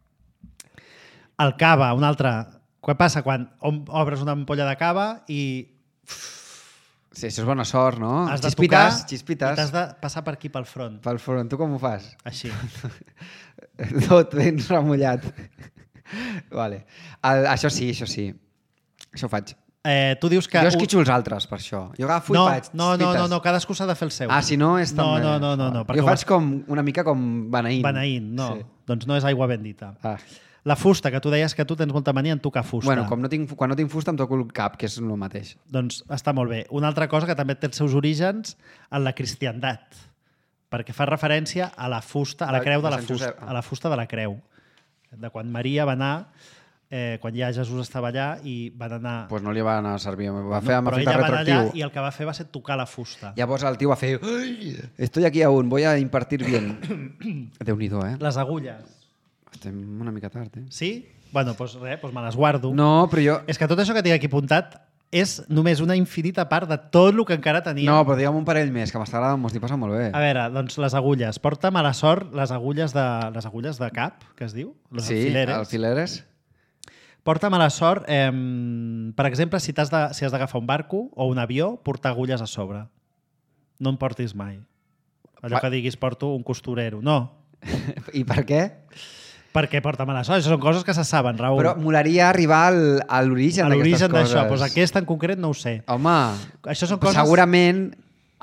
El cava, un altre. Què passa quan om- obres una ampolla de cava i Sí, això és bona sort, no? has de Xispites, tocar xispites. i t'has de passar per aquí pel front? Pel front. Tu com ho fas? Així. Tot ben remullat. Vale. El, això sí, això sí. Això ho faig. Eh, tu dius que... Jo esquitxo els altres, per això. Jo agafo no, i faig no, no, xispites. no, no, cadascú s'ha de fer el seu. Ah, si no és No, també... no, no, no, no, perquè Jo ho faig has- com una mica com beneint. Beneint, no. Sí. Doncs no és aigua bendita. Ah. La fusta, que tu deies que tu tens molta mania en tocar fusta. Bueno, com no tinc, quan no tinc fusta em toco el cap, que és el mateix. Doncs està molt bé. Una altra cosa que també té els seus orígens en la cristiandat. perquè fa referència a la fusta, a la De- creu de de la Sant fusta, Josep. a la fusta de la creu. De quan Maria va anar, eh, quan ja Jesús estava allà i van anar... Pues no li va anar a servir, va fer amb però efecte ella va anar allà retroactiu. i el que va fer va ser tocar la fusta. Llavors el tio va fer... "Ai, estoy aquí aún, voy a impartir bien. Déu-n'hi-do, eh? Les agulles. Estem una mica tard, eh? Sí? Bueno, doncs res, doncs me les guardo. No, però jo... És que tot això que tinc aquí apuntat és només una infinita part de tot el que encara tenia. No, però digue'm un parell més, que m'està agradant, m'ho estic passant molt bé. A veure, doncs les agulles. Porta mala sort les agulles de, les agulles de cap, que es diu? Les Sí, alfileres. alfileres. Porta mala sort, eh, per exemple, si has de, si has d'agafar un barco o un avió, portar agulles a sobre. No en portis mai. Allò Va- que diguis, porto un costurero. No, I per què? perquè porta mala sort. Això són coses que se saben, Raül. Però molaria arribar al, a l'origen a d'aquestes l'origen coses. d'això. Doncs aquesta en concret no ho sé. Home, Això són coses... segurament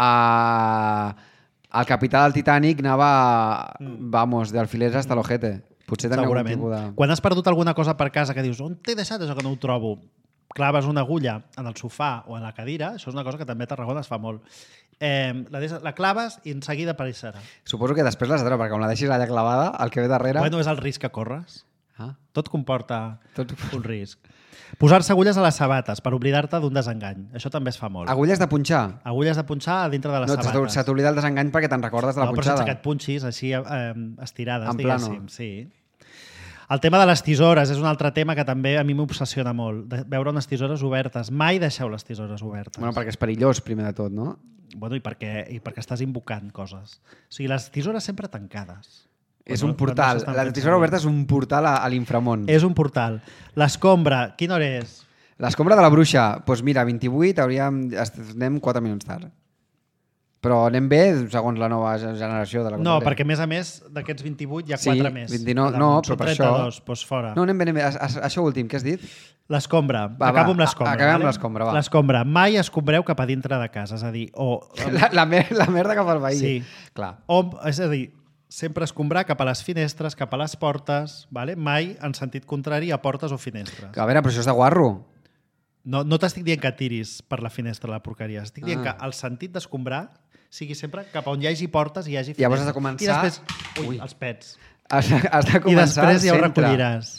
a... el capità del Titanic anava, mm. vamos, de alfileres hasta l'ojete. Potser tenia algun Segurament. tipus de... Quan has perdut alguna cosa per casa que dius on t'he deixat això que no ho trobo? Claves una agulla en el sofà o en la cadira, això és una cosa que també a Tarragona es fa molt. Eh, la, deixes, la claves i en seguida apareixerà. Suposo que després l'has de treure, perquè quan la deixis allà clavada, el que ve darrere... Bueno, és el risc que corres. Ah. Tot comporta Tot... un risc. Posar-se agulles a les sabates per oblidar-te d'un desengany. Això també es fa molt. Agulles de punxar? Agulles de punxar a dintre de les No, se t'ho- sabates. se t'oblida el desengany perquè te'n recordes de la no, però sense punxada. que et punxis així eh, estirades, En plano. diguéssim. Sí. El tema de les tisores és un altre tema que també a mi m'obsessiona molt. De veure unes tisores obertes. Mai deixeu les tisores obertes. Bueno, perquè és perillós, primer de tot, no? Bueno, i perquè, i perquè estàs invocant coses. O sigui, les tisores sempre tancades. És Quan un no- quan no portal. s'estan La fent tisora servir. oberta és un portal a, a l'inframón. És un portal. L'escombra, quina hora és? L'escombra de la bruixa, doncs pues mira, vint-i-vuit, hauríem... anem quatre minuts tard. Però anem bé segons la nova generació de la No, contraria. perquè a més a més d'aquests vint-i-vuit hi ha Sí, quatre més. vint-i-nou, Cada no, un. però Són per això- trenta-dos, doncs fora. No, anem bé, anem bé. A- a- Això últim, què has dit? L'escombra. Va, Acabo va, amb l'escombra. a- acabem amb vale? l'escombra, va. L'escombra. Mai escombreu cap a dintre de casa. És a dir, o... La, la, mer la merda cap al veí. Sí. Clar. O, és a dir, sempre escombrar cap a les finestres, cap a les portes, vale? Mai en sentit contrari a portes o finestres. A veure, però això és de guarro. No, no t'estic dient que tiris per la finestra la porqueria. Estic dient Ah. que el sentit d'escombrar sigui sempre cap a on hi hagi portes i hi hagi finestres. Llavors has de començar- I després... Ui, Ui. els pets. Has, has de I començar després ja ho al centre. recolliràs.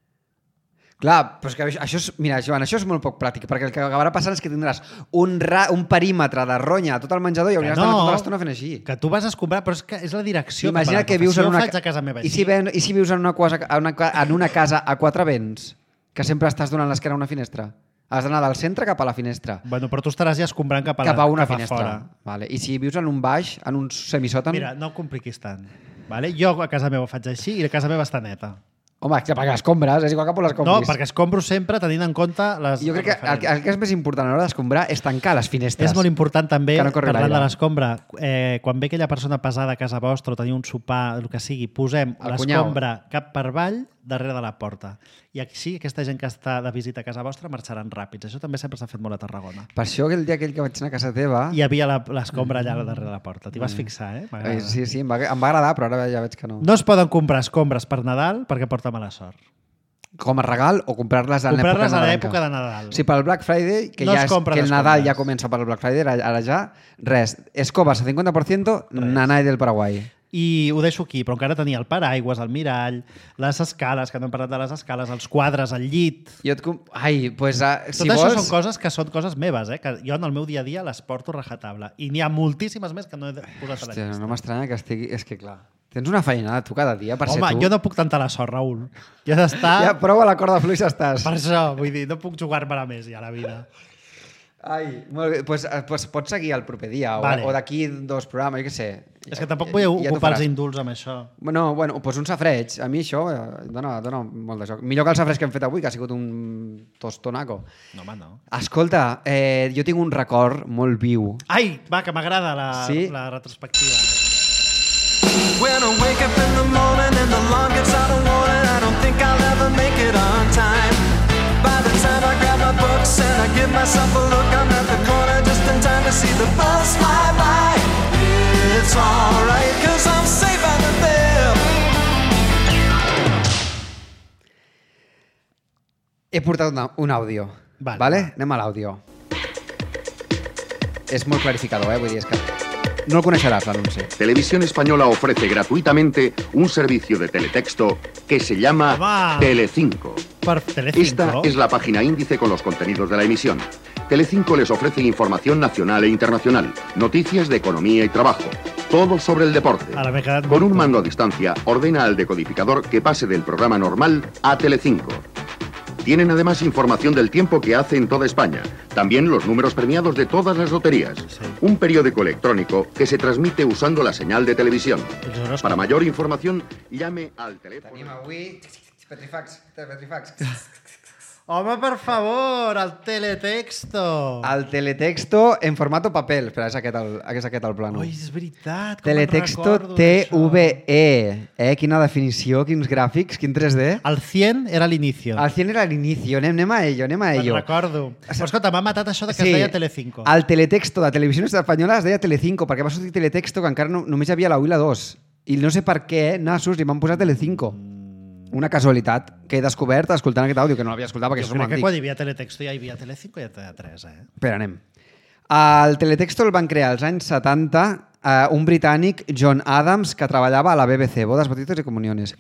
Clar, però és que això, això és, mira, Joan, això és molt poc pràctic, perquè el que acabarà passant és que tindràs un, ra, un perímetre de ronya a tot el menjador i Que hauràs no, d'anar tota l'estona fent així. que tu vas a escombrar, però és que és la direcció. Imagina cap a la que vius en professió. una... Jo ho faig a casa meva. I si, així. ven, I si vius en una, cosa, en, una, en una casa a quatre vents, que sempre estàs donant l'esquena a una finestra? Has d'anar del centre cap a la finestra. Bueno, però tu estaràs ja escombrant cap a, Cap la, a una cap finestra. fora. Vale. I si vius en un baix, en un semisòtan... Mira, no ho compliquis tant. Vale? Jo a casa meva faig així i a casa meva està neta. Home, que perquè escombres, és igual que per les No, compris. perquè escombro sempre tenint en compte les Jo crec que el, el que és més important a l'hora d'escombrar és tancar les finestres. És molt important també, Que no corri parlant l'aire. de l'escombra, eh, quan ve aquella persona pesada a casa vostra o teniu un sopar, el que sigui, posem El l'escombra cap per avall darrere de la porta. I així aquesta gent que està de visita a casa vostra marxaran ràpids. Això també sempre s'ha fet molt a Tarragona. Per això aquell dia aquell que vaig anar a casa teva... Hi havia la- l'escombra allà darrere de la porta. T'hi vas fixar, eh? M'agrada. Eh, sí, sí, em va, em va agradar, però ara ja veig que no. No es poden comprar escombres per Nadal perquè porta mala sort. Com a regal o comprar-les a l'època Comprar-les a nadalenca? l'època de Nadal. O sigui, pel Black Friday, que, No ja es és, compren que el escombres. Nadal ja comença per el Black Friday, ara, ara ja, res. Escobas a cinquanta por ciento, nanay del Paraguay. I ho deixo aquí, però encara tenia el paraigües, el mirall, les escales, que no hem parlat de les escales, els quadres, el llit... Jo et... com- Ai, pues, uh, Tot si això vols... són coses que són coses meves, eh? Que jo en el meu dia a dia les porto rajatable. I n'hi ha moltíssimes més que no he posat a la Hòstia, llista. no m'estranya que estigui... És que, clar, tens una feinada tu cada dia per Home, ser tu. jo no puc tentar la sort, Raül. Jo he d'estar... Ja prou a la corda fluixa estàs. Per això, vull dir, no puc jugar-me-la més ja a la vida. Ai, molt bé. Pues, eh, pues pots seguir el proper dia, o, Vale. o d'aquí dos programes, jo què sé. És que tampoc vull Ja- ja t'ho ocupar els faràs. indults amb això. No, bueno, doncs un safreig. A mi això eh, dona, dona molt de joc. Millor que el safreig que hem fet avui, que ha sigut un tostonaco. No, home, no. Escolta, eh, jo tinc un record molt viu. Ai, va, que m'agrada la, Sí? la retrospectiva. When I wake up in the morning and the alarm gets out of warning, I don't think I'll ever make it on time. By the time I grab my books and I give myself a look, I'm at the corner just in time to see the bus fly by. It's alright, cause I'm safe out of there. He portat una, un àudio. Vale, vale? va. Anem a l'àudio. És molt clarificador, eh? Vull dir, és que... no el coneixeràs, l'anunci. Televisión Española ofrece gratuitamente un servicio de teletexto que se llama Toma. Telecinco. Per Telecinco. Esta es la página índice con los contenidos de la emisión. Telecinco les ofrece información nacional e internacional, noticias de economía y trabajo, todo sobre el deporte. Ara m'he quedat Con un molt- mando a distancia, ordena al decodificador que pase del programa normal a Telecinco. Tienen además información del tiempo que hace en toda España, también los números premiados de todas las loterías. Un periódico electrónico que se transmite usando la señal de televisión. Para mayor información, llame al teléfono. Tenim avui... Petrifax, Petrifax. Home, per favor, el teletexto. El teletexto en formato papel. Espera, és aquest el, és aquest el plano. Ui, és veritat, com Teletexto me'n recordo T d'això. V E. Eh? Quina definició, quins gràfics, quin tres D. El cien era l'inicio. El cien era l'inicio. Anem, anem a ello, anem a Me'n ello. recordo. Però escolta, m'ha matat això de que es deia Telecinco. El teletexto de Televisió Espanyola es deia Telecinco, perquè va sortir Teletexto, que encara no, només hi havia la u i la dos. I no sé per què, nassos, li van posar Telecinco. Una casualitat que he descobert escoltant aquest àudio, que no l'havia escoltat perquè Jo això és crec molt que quan antic. hi havia Teletexto ja hi havia Telecinco i ja T tres, eh? Espera, anem. El Teletexto el van crear als anys setanta eh, un britànic, John Adams, que treballava a la B B C, Bodes, Bautitos i Comuniones.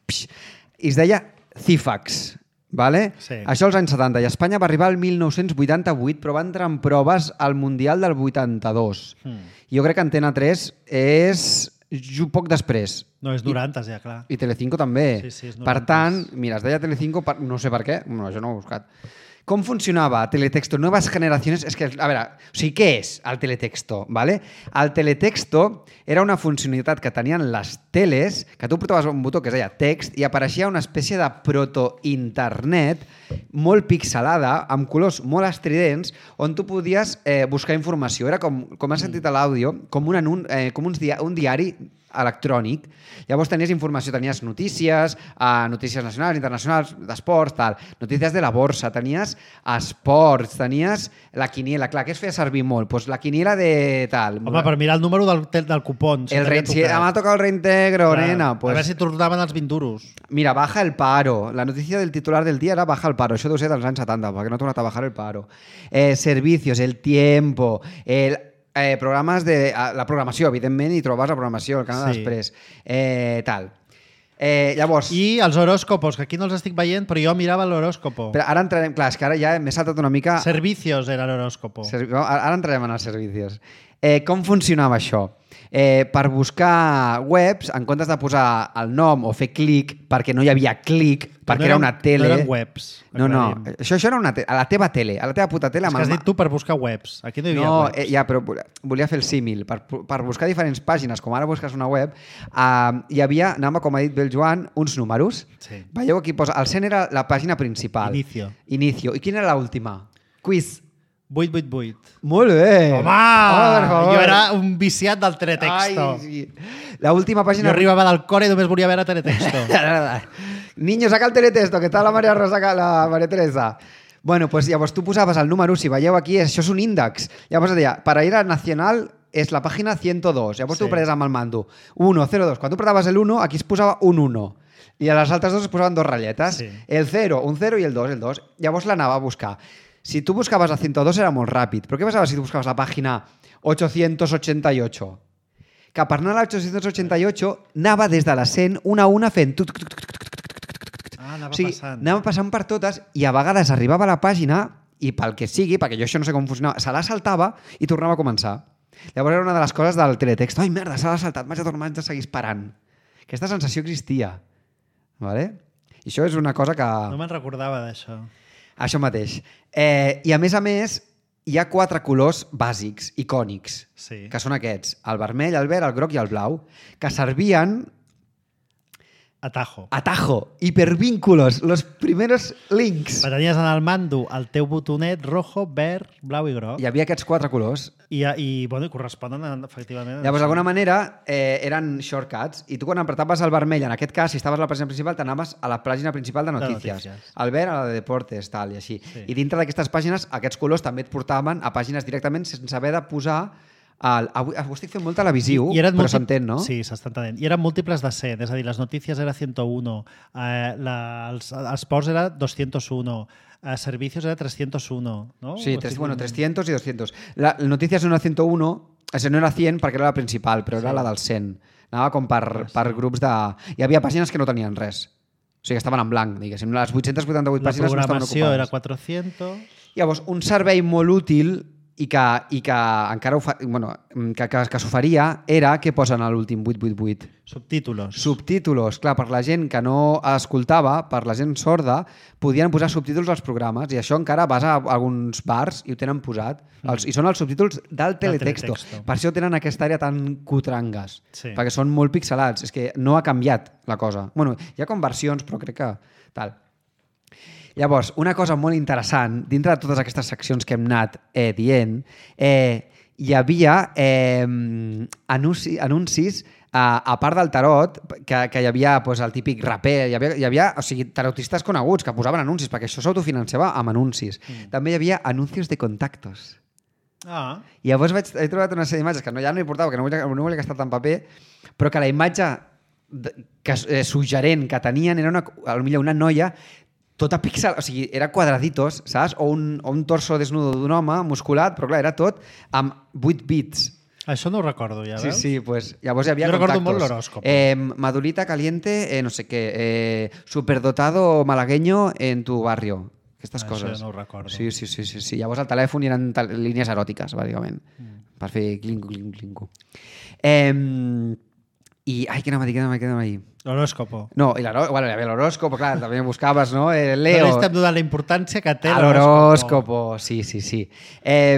I es deia Cifax. Vale? Sí. Això als anys setanta. I a Espanya va arribar al mil nou-cents vuitanta-vuit, però va entrar en proves al Mundial del vuitanta-dos. Mm. Jo crec que Antena tres és ju- poc després. No, és noranta, ja, clar. I Telecinco també. Sí, sí, és per noranta. tant, mira, es deia Telecinco, per, no sé per què, no, això no ho he buscat. Com funcionava Teletexto? Nuevas generaciones... És que, a veure, o sigui, què és el Teletexto? Vale? El Teletexto era una funcionalitat que tenien les teles, que tu portaves un botó que es deia text i apareixia una espècie de proto-internet molt pixelada, amb colors molt estridents, on tu podies eh, buscar informació. Era com, com has sentit a l'àudio, com, un, anun- eh, com uns dia, un diari electrònic. Llavors tenies informació, tenies notícies, eh, notícies nacionals, internacionals, d'esports, tal, notícies de la borsa, tenies esports, tenies la quiniela, clar, què es feia servir molt? Pues la quiniela de tal. Home, per mirar el número del, del cupón. Si el t'havia rei, si tocat. m'ha tocat el reintegro, Clar, nena. A Pues, veure si tornaven els vint duros. mira, baja el paro. La notícia del titular del dia era baja el paro. Això deu ser dels anys setanta, perquè no ha tornat a bajar el paro. Eh, servicios, el tiempo, el, eh, programes de... eh, la programació, evidentment, i trobes la programació, el canal Sí. després. Eh, tal. Eh, llavors... I els horòscopos, que aquí no els estic veient, però jo mirava l'horòscopo. Però ara entrarem... Clar, és que ara ja m'he saltat una mica... Servicios era l'horòscopo. Servi- no, Ara ara entrarem en els servicis. Eh, com funcionava això? Eh, per buscar webs, en comptes de posar el nom o fer clic, perquè no hi havia clic, perquè no era eren- una tele... no eren webs, No, no. aclarim. Això, això era una te a la teva tele, a la teva puta tele. És amb que has el ma- dit tu per buscar webs. Aquí no hi havia no, webs. eh, ja, però volia- volia fer el símil. Per, per buscar diferents pàgines, com ara busques una web, eh, hi havia, anava, com ha dit bé el Joan, uns números. Sí. Veieu aquí posa... El cent era la pàgina principal. Inicio. Inicio. I quina era l'última? Quiz. vuit vuit vuit. Molt bé. Home! Home, per favor. Jo era un viciat del teletexto. Ai, sí. La última pàgina... Jo arribava del core i només volia veure teletexto. Niño, saca el teletexto, que està la Maria Rosa, la Maria Teresa. Bueno, pues llavors tu posaves el número, si veieu aquí, això és un índex. Llavors et deia, para ir a Nacional és la pàgina ciento dos. Llavors Sí. tu prenies amb el mando. uno, cero, dos. Quan tu apretaves el uno, aquí es posava un uno. I a les altres dos es posaven dos ratlletes. Sí. El cero, un cero i el dos, el dos. Llavors l'anava a buscar. Si tu buscaves la ciento dos era molt ràpid. Però què passava si tu buscaves la pàgina ochocientos ochenta y ocho? Que per anar a la ochocientos ochenta y ocho anava des de la cent una a una fent... tuc, tuc, tuc, tuc, tuc, tuc. Ah, anava O sigui, passant. anava passant per totes i a vegades arribava a la pàgina i pel que sigui, perquè jo això no sé com funcionava, se la saltava i tornava a començar. Llavors era una de les coses del teletext. Ai, merda, se l'ha saltat, m'haig de tornar, m'haig de seguir esperant. Aquesta sensació existia. Vale? I això és una cosa que... No me'n recordava d'això. Això mateix. Eh, I a més a més, hi ha quatre colors bàsics, icònics, Sí. que són aquests, el vermell, el verd, el groc i el blau, que servien Atajo. atajo, hipervínculos, los primeros links. Però tenies en el mando el teu botonet rojo, verd, blau i groc. Hi havia aquests quatre colors. I, i, bueno, i corresponen a, efectivament... a Llavors, això. d'alguna manera, eh, eren shortcuts, i tu quan apretaves el vermell, en aquest cas, si estaves a la pàgina principal, t'anaves a la pàgina principal de De notícies. notícies. El verd a la de deportes, tal, i així. Sí. I dintre d'aquestes pàgines, aquests colors també et portaven a pàgines directament sense haver de posar El, avui, avui estic fent molt televisiu, I eren però múlti- s'entén, no? Sí, s'està entenent. I eren múltiples de cent, és a dir, les notícies era ciento uno, eh, la, els esports era doscientos uno, eh, servicios era trescientos uno, no? Sí, O tres, sigui, bueno, trescientos y doscientos. La, la Noticias no era ciento uno, o sigui, no era cent perquè era la principal, però era Sí. la del cent. Anava com per, Ah, sí. per grups de... Hi havia pàgines que no tenien res. O sigui, estaven en blanc, diguéssim. Les vuit-centes vuitanta-vuit La pàgines no estaven programació ocupades. era quattrocientos... Llavors, un servei molt útil i que, i que encara ofa... bueno, que, que, que s'oferia era què posen a l'últim vuit vuit vuit. Subtítulos. Subtítulos. Clar, per la gent que no escoltava, per la gent sorda, podien posar subtítols als programes i això encara vas a alguns bars i ho tenen posat. Els, I són els subtítols del teletexto. teletexto. Per això tenen aquesta àrea tan cutrangues. Sí. Perquè són molt pixelats. És que no ha canviat la cosa. Bueno, hi ha conversions, però crec que... tal. Llavors, una cosa molt interessant, dintre de totes aquestes seccions que hem anat eh, dient, eh, hi havia eh, anunci, anuncis a, a part del tarot, que, que hi havia pues, el típic raper, hi havia, hi havia o sigui, tarotistes coneguts que posaven anuncis, perquè això s'autofinanciava amb anuncis. Mm. També hi havia anuncios de contactos. Ah. I llavors vaig, he trobat una sèrie d'imatges que no, ja no importava, que no volia, no volia gastar tant paper, però que la imatge de, que, eh, suggerent que tenien era una, potser una noia tota pixel, o sigui, era quadraditos, saps? O un, o un torso desnudo d'un home musculat, però clar, era tot amb vuit bits. Això no ho recordo, ja Sí, veus? sí, pues, llavors hi havia Jo recordo contactos. molt l'horòscop. Eh, madurita caliente, eh, no sé què, eh, superdotado malagueño en tu barrio. Aquestes Això coses. no ho recordo. Sí, sí, sí, sí, sí. Llavors al telèfon hi eren tel- línies eròtiques, bàsicament, mm. per fer clinco, clinco, clinco. Eh, I, ai, què anava a dir, què anava, què anava a dir? L'horòscopo. No, i l'horò- bueno, hi havia l'horòscopo, clar, també buscaves, no? Eh, Leo. Però estem donant la importància que té A l'horòscopo, sí, sí, sí. Eh,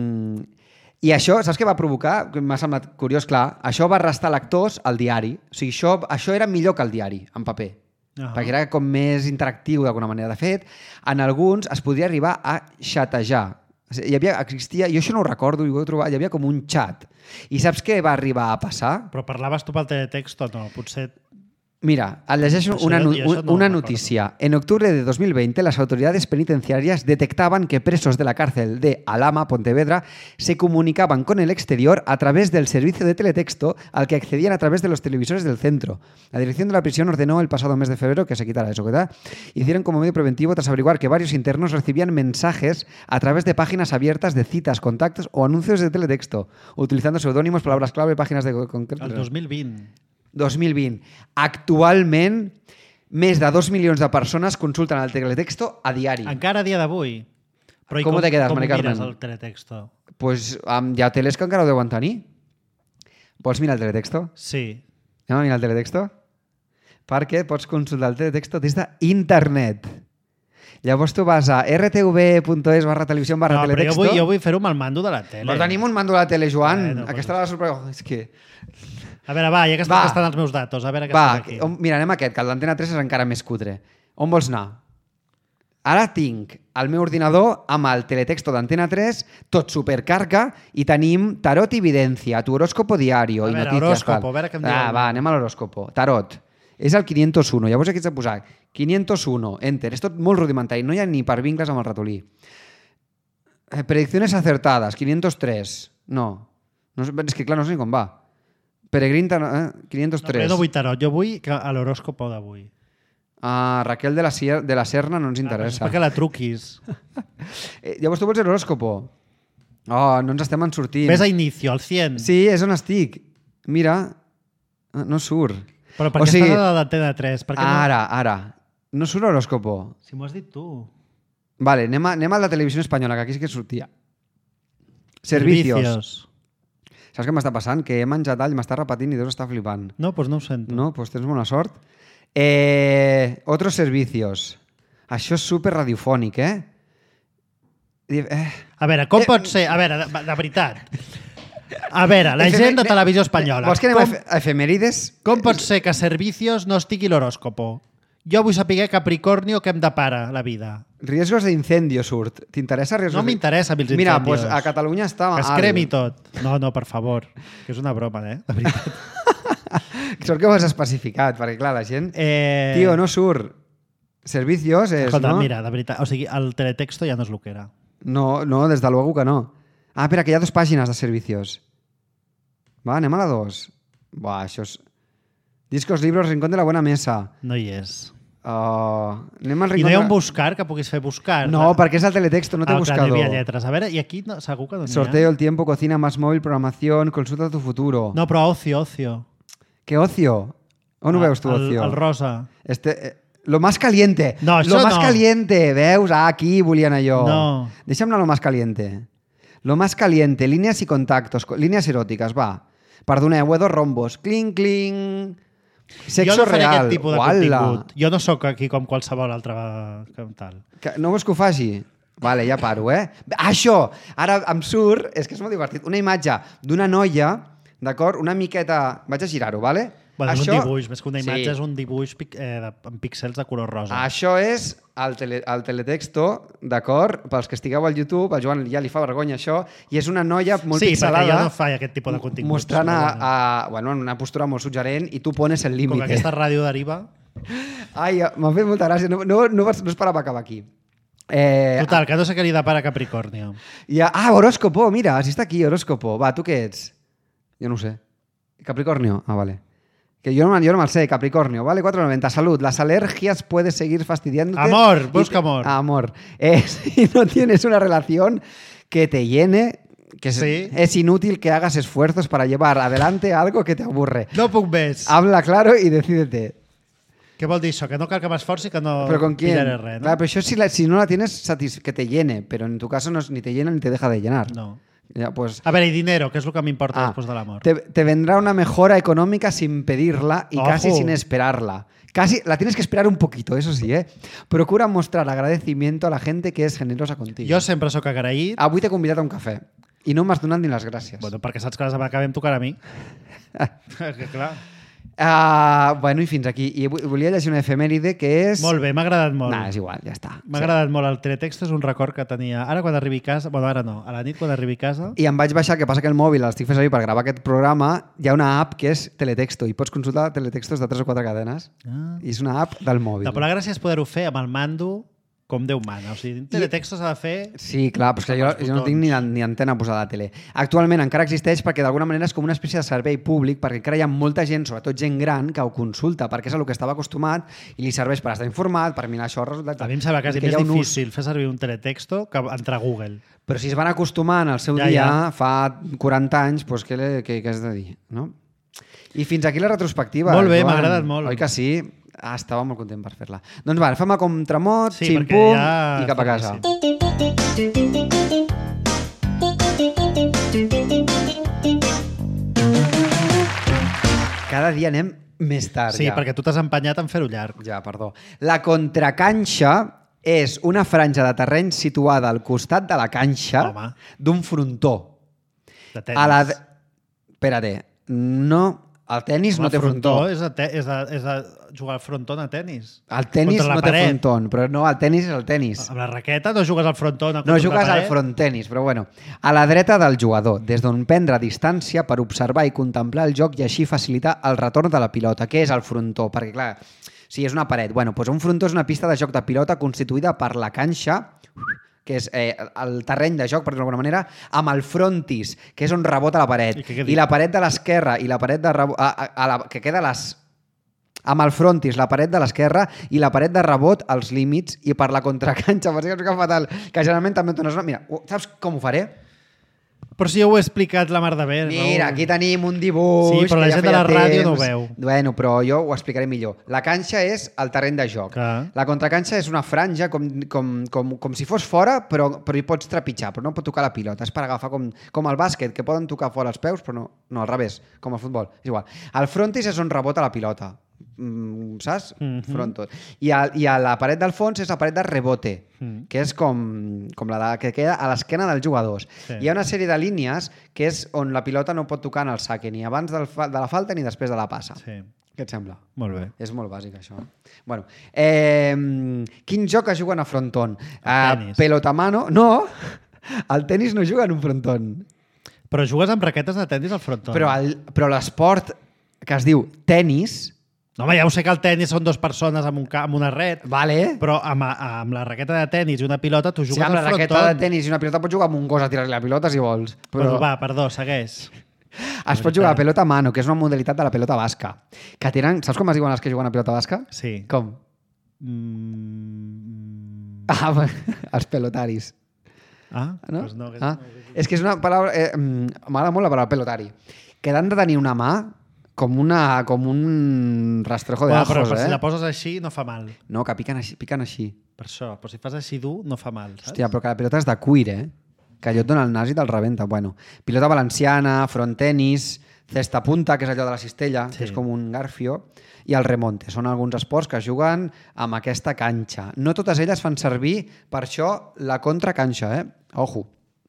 I això, saps què va provocar? Que m'ha semblat curiós, clar. Això va restar lectors al diari. O sigui, això, això era millor que el diari, en paper. Ah. Perquè era com més interactiu d'alguna manera. De fet, en alguns es podria arribar a xatejar. O sigui, hi havia, existia, jo això no ho recordo, i ho he trobat, hi havia com un xat. I saps què va arribar a passar? Però parlaves tu pel teletexto, no? Potser... Mira, al llegeixo Això una, no- nu- yo eso no una lo noticia. En octubre de dos mil veinte, las autoridades penitenciarias detectaban que presos de la cárcel de Alhama, Pontevedra, se comunicaban con el exterior a través del servicio de teletexto al que accedían a través de los televisores del centro. La dirección de la prisión ordenó el pasado mes de febrero que se quitara eso, ¿verdad? Hicieron como medio preventivo tras averiguar que varios internos recibían mensajes a través de páginas abiertas de citas, contactos o anuncios de teletexto, utilizando seudónimos, palabras clave, páginas de concretas. El dos mil vint. dos mil vint. Actualment, més de dos milions de persones consulten el teletexto a diari. Encara a dia d'avui. Però i Com te quedes, com Mari ho mires, Carmen? el teletexto? Pues, um, hi ha teles que encara ho deuen tenir. Vols mirar el teletexto? Sí. Anem a mirar el teletexto? Perquè pots consultar el teletexto des d'internet. Llavors tu vas a r t v punt es barra televisió barra No, però jo teletexto. vull, jo vull fer-ho amb el mando de la tele. Però tenim un mando a la tele, Joan. Bueno, Aquesta era la sorpresa. Oh, és que... A veure, va, ja que Va. estàs gastant els meus datos, a veure què Va, estàs aquí. on, mira, anem a aquest, que el d'Antena tres és encara més cutre. On vols anar? Ara tinc el meu ordinador amb el teletexto d'Antena tres, tot supercarga, i tenim tarot i evidència, tu horòscopo diario A i veure, notícies. horòscopo, tal. a veure què em diu Ah, el- va, anem a l'horòscopo. Tarot. És el quinientos uno. Llavors aquí ets de posar quinientos uno, enter. És tot molt rudimentari, no hi ha ni per vincles amb el ratolí. Eh, predicciones acertadas, quinientos tres. No. no és, és que clar, no sé ni com va. Peregrín, eh? quinientos No, però tres. jo no vull tarot, jo vull que a l'horòscopo d'avui. A Raquel de la, Sier de la Serna no ens Ah, és interessa. perquè la truquis. Eh, llavors tu vols l'horòscopo? Oh, no ens estem en sortint. Ves a inicio, al cent. Sí, és on estic. Mira, no surt. Però per O què sigui, estàs a l'Antena tres? Per què no? Ara, ara. No surt l'horòscopo. Si m'ho has dit tu. Vale, anem a, anem a la televisió espanyola, que aquí sí que sortia. Servicios. Servicios. Saps què m'està passant? Que he menjat all, m'està repetint i deus estar flipant. No, doncs no ho sento. No, doncs tens bona sort. Eh, otros servicios. Això és super radiofònic, eh? eh? A veure, com pot ser... A veure, de, de veritat. A veure, la gent de televisió espanyola. Vols que anem com, a efemèrides? Com pot ser que a Servicios no estigui l'horòscopo? Jo vull saber Capricornio què em depara la vida. Riesgos de incendio surt. T'interessa riesgos No de... m'interessa a mi els Mira, incendios. pues a Catalunya està... Que es cremi tot. No, no, per favor. Que és una broma, eh? De veritat. Sort que ho has especificat, perquè clar, la gent... Eh... Tio, no surt. Servicios és, Escolta, no? mira, de veritat. O sigui, el teletexto ja no és el que era. No, no, des de luego que no. Ah, espera, que hi ha dos pàgines de servicios. Va, anem a la dos. Buah, això és... Discos, libros, rincón de la buena mesa. No hi és. Uh, anem al I rincón... no hi ha un de... buscar que puguis fer buscar? No, perquè és el teletexto, no té ah, buscador. Clar, no hi havia lletres. A veure, i aquí no, segur que no n'hi ha. Sorteo, el tiempo, cocina, más móvil, programación, consulta tu futuro. No, però ocio, ocio. ¿Qué ocio? On ho Ah, veus tu, el, ocio? el rosa. Este, eh, lo más caliente. No, això lo más no. caliente, veus? Ah, aquí volien allò. No. Deixa'm anar a lo más caliente. Lo más caliente, líneas y contactos, co- líneas eróticas, va. Perdoneu, eh, dos rombos. Cling, cling. Sexo jo no faré real. aquest tipus de Uala. contingut. Jo no sóc aquí com qualsevol altre com tal. Que, no vols que ho faci? Vale, ja paro, eh? Ah, això! Ara em surt, és que és molt divertit, una imatge d'una noia, d'acord? Una miqueta... Vaig a girar-ho, vale? Bueno, això... és un dibuix, més que una imatge, Sí. és un dibuix pic, eh, de, amb píxels de color rosa. Això és el, tele, el teletexto, d'acord? Pels que estigueu al YouTube, al Joan ja li fa vergonya això, i és una noia molt sí, pixelada... perquè jo no faig aquest tipus de continguts. Mostrant a, però a, bueno, en una postura molt suggerent i tu pones el Com límit. que aquesta ràdio deriva... Ai, m'ha fet molta gràcia. No, no, no, no esperava acabar aquí. Eh, Total, que no sé què li depara Capricornio. I ha, ah, horóscopo, mira, si està aquí, horóscopo. Va, tu què ets? Jo no ho sé. Capricornio? Ah, vale. Que yo no, yo no me sé, Capricornio, ¿vale? cuatro noventa. Salud. Las alergias puedes seguir fastidiándote. Amor, y busca amor. Amor. Eh, si no tienes una relación que te llene, que es, Sí. es inútil que hagas esfuerzos para llevar adelante algo que te aburre. No puc més. Habla claro y decídete. Què vol dir això? Que no cal que m'esforci, que no ¿Pero con quién? pillaré res, no? Claro, pero eso si, la- si no la tienes, satis- que te llene. Pero en tu caso no es, ni te llena ni te deja de llenar. No. Ya, pues... A veure, i dinero, que és el que m'importa Ah, després de l'amor. Te, te vendrá una mejora económica sin pedirla y Ojo. casi sin esperarla. Casi la tienes que esperar un poquito, eso sí, ¿eh? Procura mostrar agradecimiento a la gente que es generosa contigo. Jo sempre sóc agraït, Avui t'he convidat a un cafè i no m'has donat ni les gràcies. bueno, perquè saps que la setmana que ve em tocarà a mi. que clar. Uh, bueno, i fins aquí. I vo- volia llegir una efemèride que és... Molt bé, m'ha agradat molt. Nah, és igual, ja està. M'ha agradat molt el teletexto, és un record que tenia ara quan arribi a casa, bueno, ara no, a la nit quan arribi a casa. I em vaig baixar, que passa que el mòbil l'estic fent servir per gravar aquest programa, hi ha una app que és Teletexto i pots consultar teletextos de tres o quatre cadenes. Ah. I és una app del mòbil. La, però la gràcia és poder-ho fer amb el mando com Déu mana. O sigui, teletexto s'ha de fer... Sí, clar, però és que jo, jo no tinc ni, ni antena posada a la tele. Actualment encara existeix perquè d'alguna manera és com una espècie de servei públic perquè encara hi ha molta gent, sobretot gent gran, que ho consulta perquè és a lo que estava acostumat i li serveix per estar informat, per mirar això, resultats... A mi em sembla quasi que més hi ha un ús. difícil fer servir un teletexto que entrar a Google. Però si es van acostumant al seu Ja, dia, ja. fa quaranta anys, doncs què, le- què, què has de dir? No? I fins aquí la retrospectiva. Molt bé, Joan. m'ha agradat molt. Oi que sí? Ah, estava molt content per fer-la. Doncs va, fem-la com tramot, Sí, ximpum perquè ja i cap a casa. Cada dia anem més tard. Sí, ja. perquè tu t'has empenyat en fer-ho llarg. Ja, perdó. La contracanxa és una franja de terreny situada al costat de la canxa Home. d'un frontó. De tenis. A la... De... Espera't, no... El tenis no té frontó. És de, te... és, de... és de jugar al frontó a tenis. El tenis Contra la no té paret. frontó, però no, el tenis és el tenis. Amb la raqueta no jugues al frontó. No jugues al frontenis, però bueno. A la dreta del jugador, des d'on prendre distància per observar i contemplar el joc i així facilitar el retorn de la pilota. Què és el frontó? Perquè, clar, si és una paret. Bueno, doncs un frontó és una pista de joc de pilota constituïda per la canxa, que és eh, el terreny de joc, per dir-ho d'alguna manera, amb el frontis, que és on rebota la paret. I què- què I dic? la paret de l'esquerra i la paret de rebot... A, a, a la, que queda a les amb el frontis, la paret de l'esquerra i la paret de rebot als límits i per la contracanxa, per si que fatal, que generalment també et dones una... Mira, saps com ho faré? Però si jo ho he explicat la mar de bé. Mira, Raül. aquí tenim un dibuix... Sí, però que la ja gent de feia la ràdio no ho temps. veu. Bueno, però jo ho explicaré millor. La canxa és el terreny de joc. Clar. La contracanxa és una franja com, com, com, com si fos fora, però, però hi pots trepitjar, però no pot tocar la pilota. És per agafar com, com el bàsquet, que poden tocar fora els peus, però no, no al revés, com el futbol. És igual. El frontis és on rebota la pilota. Mm, saps? Mhm. Fronto. I a, I a la paret del fons és la paret de rebote, Mm. que és com, com la de, que queda a l'esquena dels jugadors. Sí. Hi ha una sèrie de línies que és on la pilota no pot tocar en el saque, ni abans del fa, de la falta ni després de la passa. Sí. Què et sembla? Molt bé. És molt bàsic, això. Bueno, eh, quin joc es juga en a frontón? Uh, tenis. pelotamano? No! El tenis no juga en un frontón. Però jugues amb raquetes de tenis al frontó. Però, el, però l'esport que es diu tenis... No, home, ja ho sé que el tenis són dues persones amb, un ca amb una red, Vale. però amb, amb la raqueta de tenis i una pilota tu jugues Sí, amb la al frontó. raqueta de tenis i una pilota pots jugar amb un gos a tirar-li la pilota si vols. Però... Però, Va, perdó, segueix. Es pot jugar a pelota a mano, que és una modalitat de la pelota basca. Que tenen... Saps com es diuen els que juguen a pelota basca? Sí. Com? Mm... Ah, els pelotaris. Ah, no? Pues no, que ah. no. És que és una paraula... Eh, m'agrada molt la paraula pelotari. Que han de tenir una mà com, una, com un rastrejo de bueno, ajos, però, però eh? si la poses així no fa mal. No, que piquen així. Piquen així. Per això, però si fas així dur no fa mal, saps? Hòstia, però que la pelota és de cuir, eh? Que allò et dona el nas i te'l rebenta. Bueno, pilota valenciana, front tenis, cesta punta, que és allò de la cistella, sí. que és com un garfio, i el remonte. Són alguns esports que es juguen amb aquesta canxa. No totes elles fan servir, per això, la contracanxa, eh? Ojo.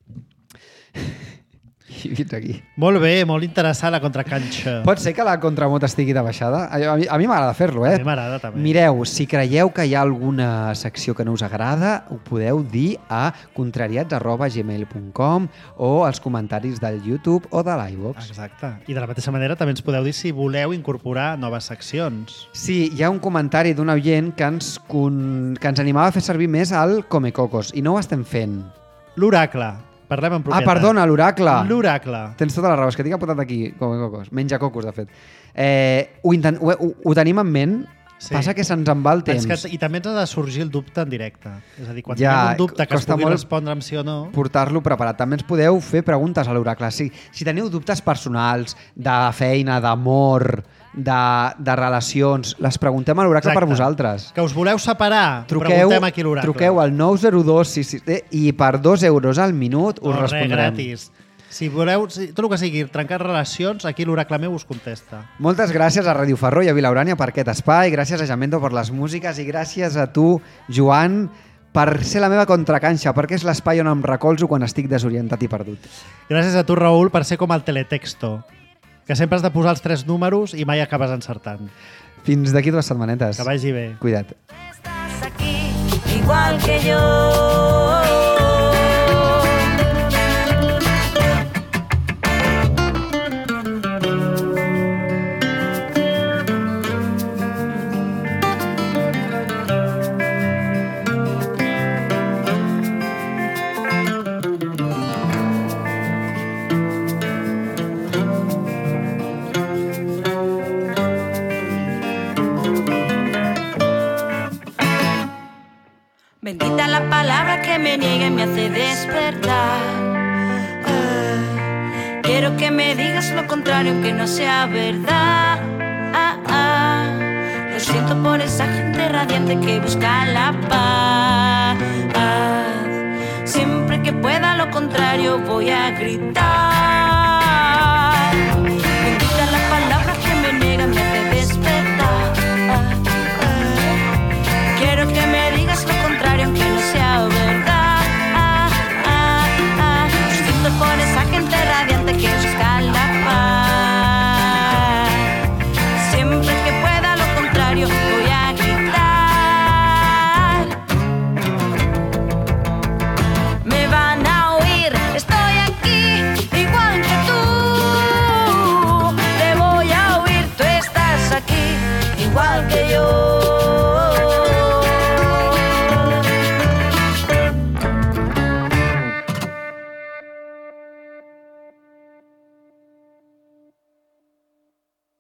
I fins aquí. Molt bé, molt interessant la contracanxa. Pot ser que la contramot estigui de baixada? A mi, a mi m'agrada fer-lo, eh? A mi m'agrada també. Mireu, si creieu que hi ha alguna secció que no us agrada, ho podeu dir a contrariats arroba gmail punt com o als comentaris del YouTube o de l'iVoox. Exacte. I de la mateixa manera també ens podeu dir si voleu incorporar noves seccions. Sí, hi ha un comentari d'un oient que ens, con... que ens animava a fer servir més el Comecocos i no ho estem fent. L'oracle. Parlem en propietat. Ah, perdona, l'oracle. L'oracle. Tens tota la raó, és que tinc apuntat aquí, Comecocos. Menja cocos, de fet. Eh, ho, intent... ho, ho, ho tenim en ment, sí. Passa que se'ns en va el temps. Que, I també ens ha de sorgir el dubte en directe. És a dir, quan ja, tenim un dubte que es pugui respondre amb sí o no... Portar-lo preparat. També ens podeu fer preguntes a l'oracle. Si, si teniu dubtes personals, de feina, d'amor, de, de relacions, les preguntem a l'oracle per vosaltres. Que us voleu separar, truqueu, preguntem aquí a l'oracle. Truqueu al nou zero dos sis sis eh, i per dos euros al minut us no, respondrem. Res, gratis. Si voleu, si, tot el que sigui trencar relacions, aquí l'oracle meu us contesta. Moltes gràcies a Ràdio Ferró i a Vilaurània per aquest espai, gràcies a Jamento per les músiques i gràcies a tu, Joan, per ser la meva contracanxa, perquè és l'espai on em recolzo quan estic desorientat i perdut. Gràcies a tu, Raül, per ser com el teletexto, que sempre has de posar els tres números i mai acabes encertant. Fins d'aquí dues setmanetes. Que vagi bé. Cuida't. Estás aquí, igual que yo. Bendita la palabra que me niega y me hace despertar. Ah, quiero que me digas lo contrario, aunque no sea verdad. Ah, ah, lo siento por esa gente radiante que busca la paz. Siempre que pueda lo contrario voy a gritar. Bendita la palabra que me niega y me hace despertar. Ah, ah, quiero que me digas lo contrario, aunque no sea verdad. Ah, ah, ah. Lo siento por esa gente radiante que busca la paz. Siempre que pueda lo contrario voy a gritar. Me van a oír, estoy aquí, igual que tú. Te voy a oír, tú estás aquí, igual que yo.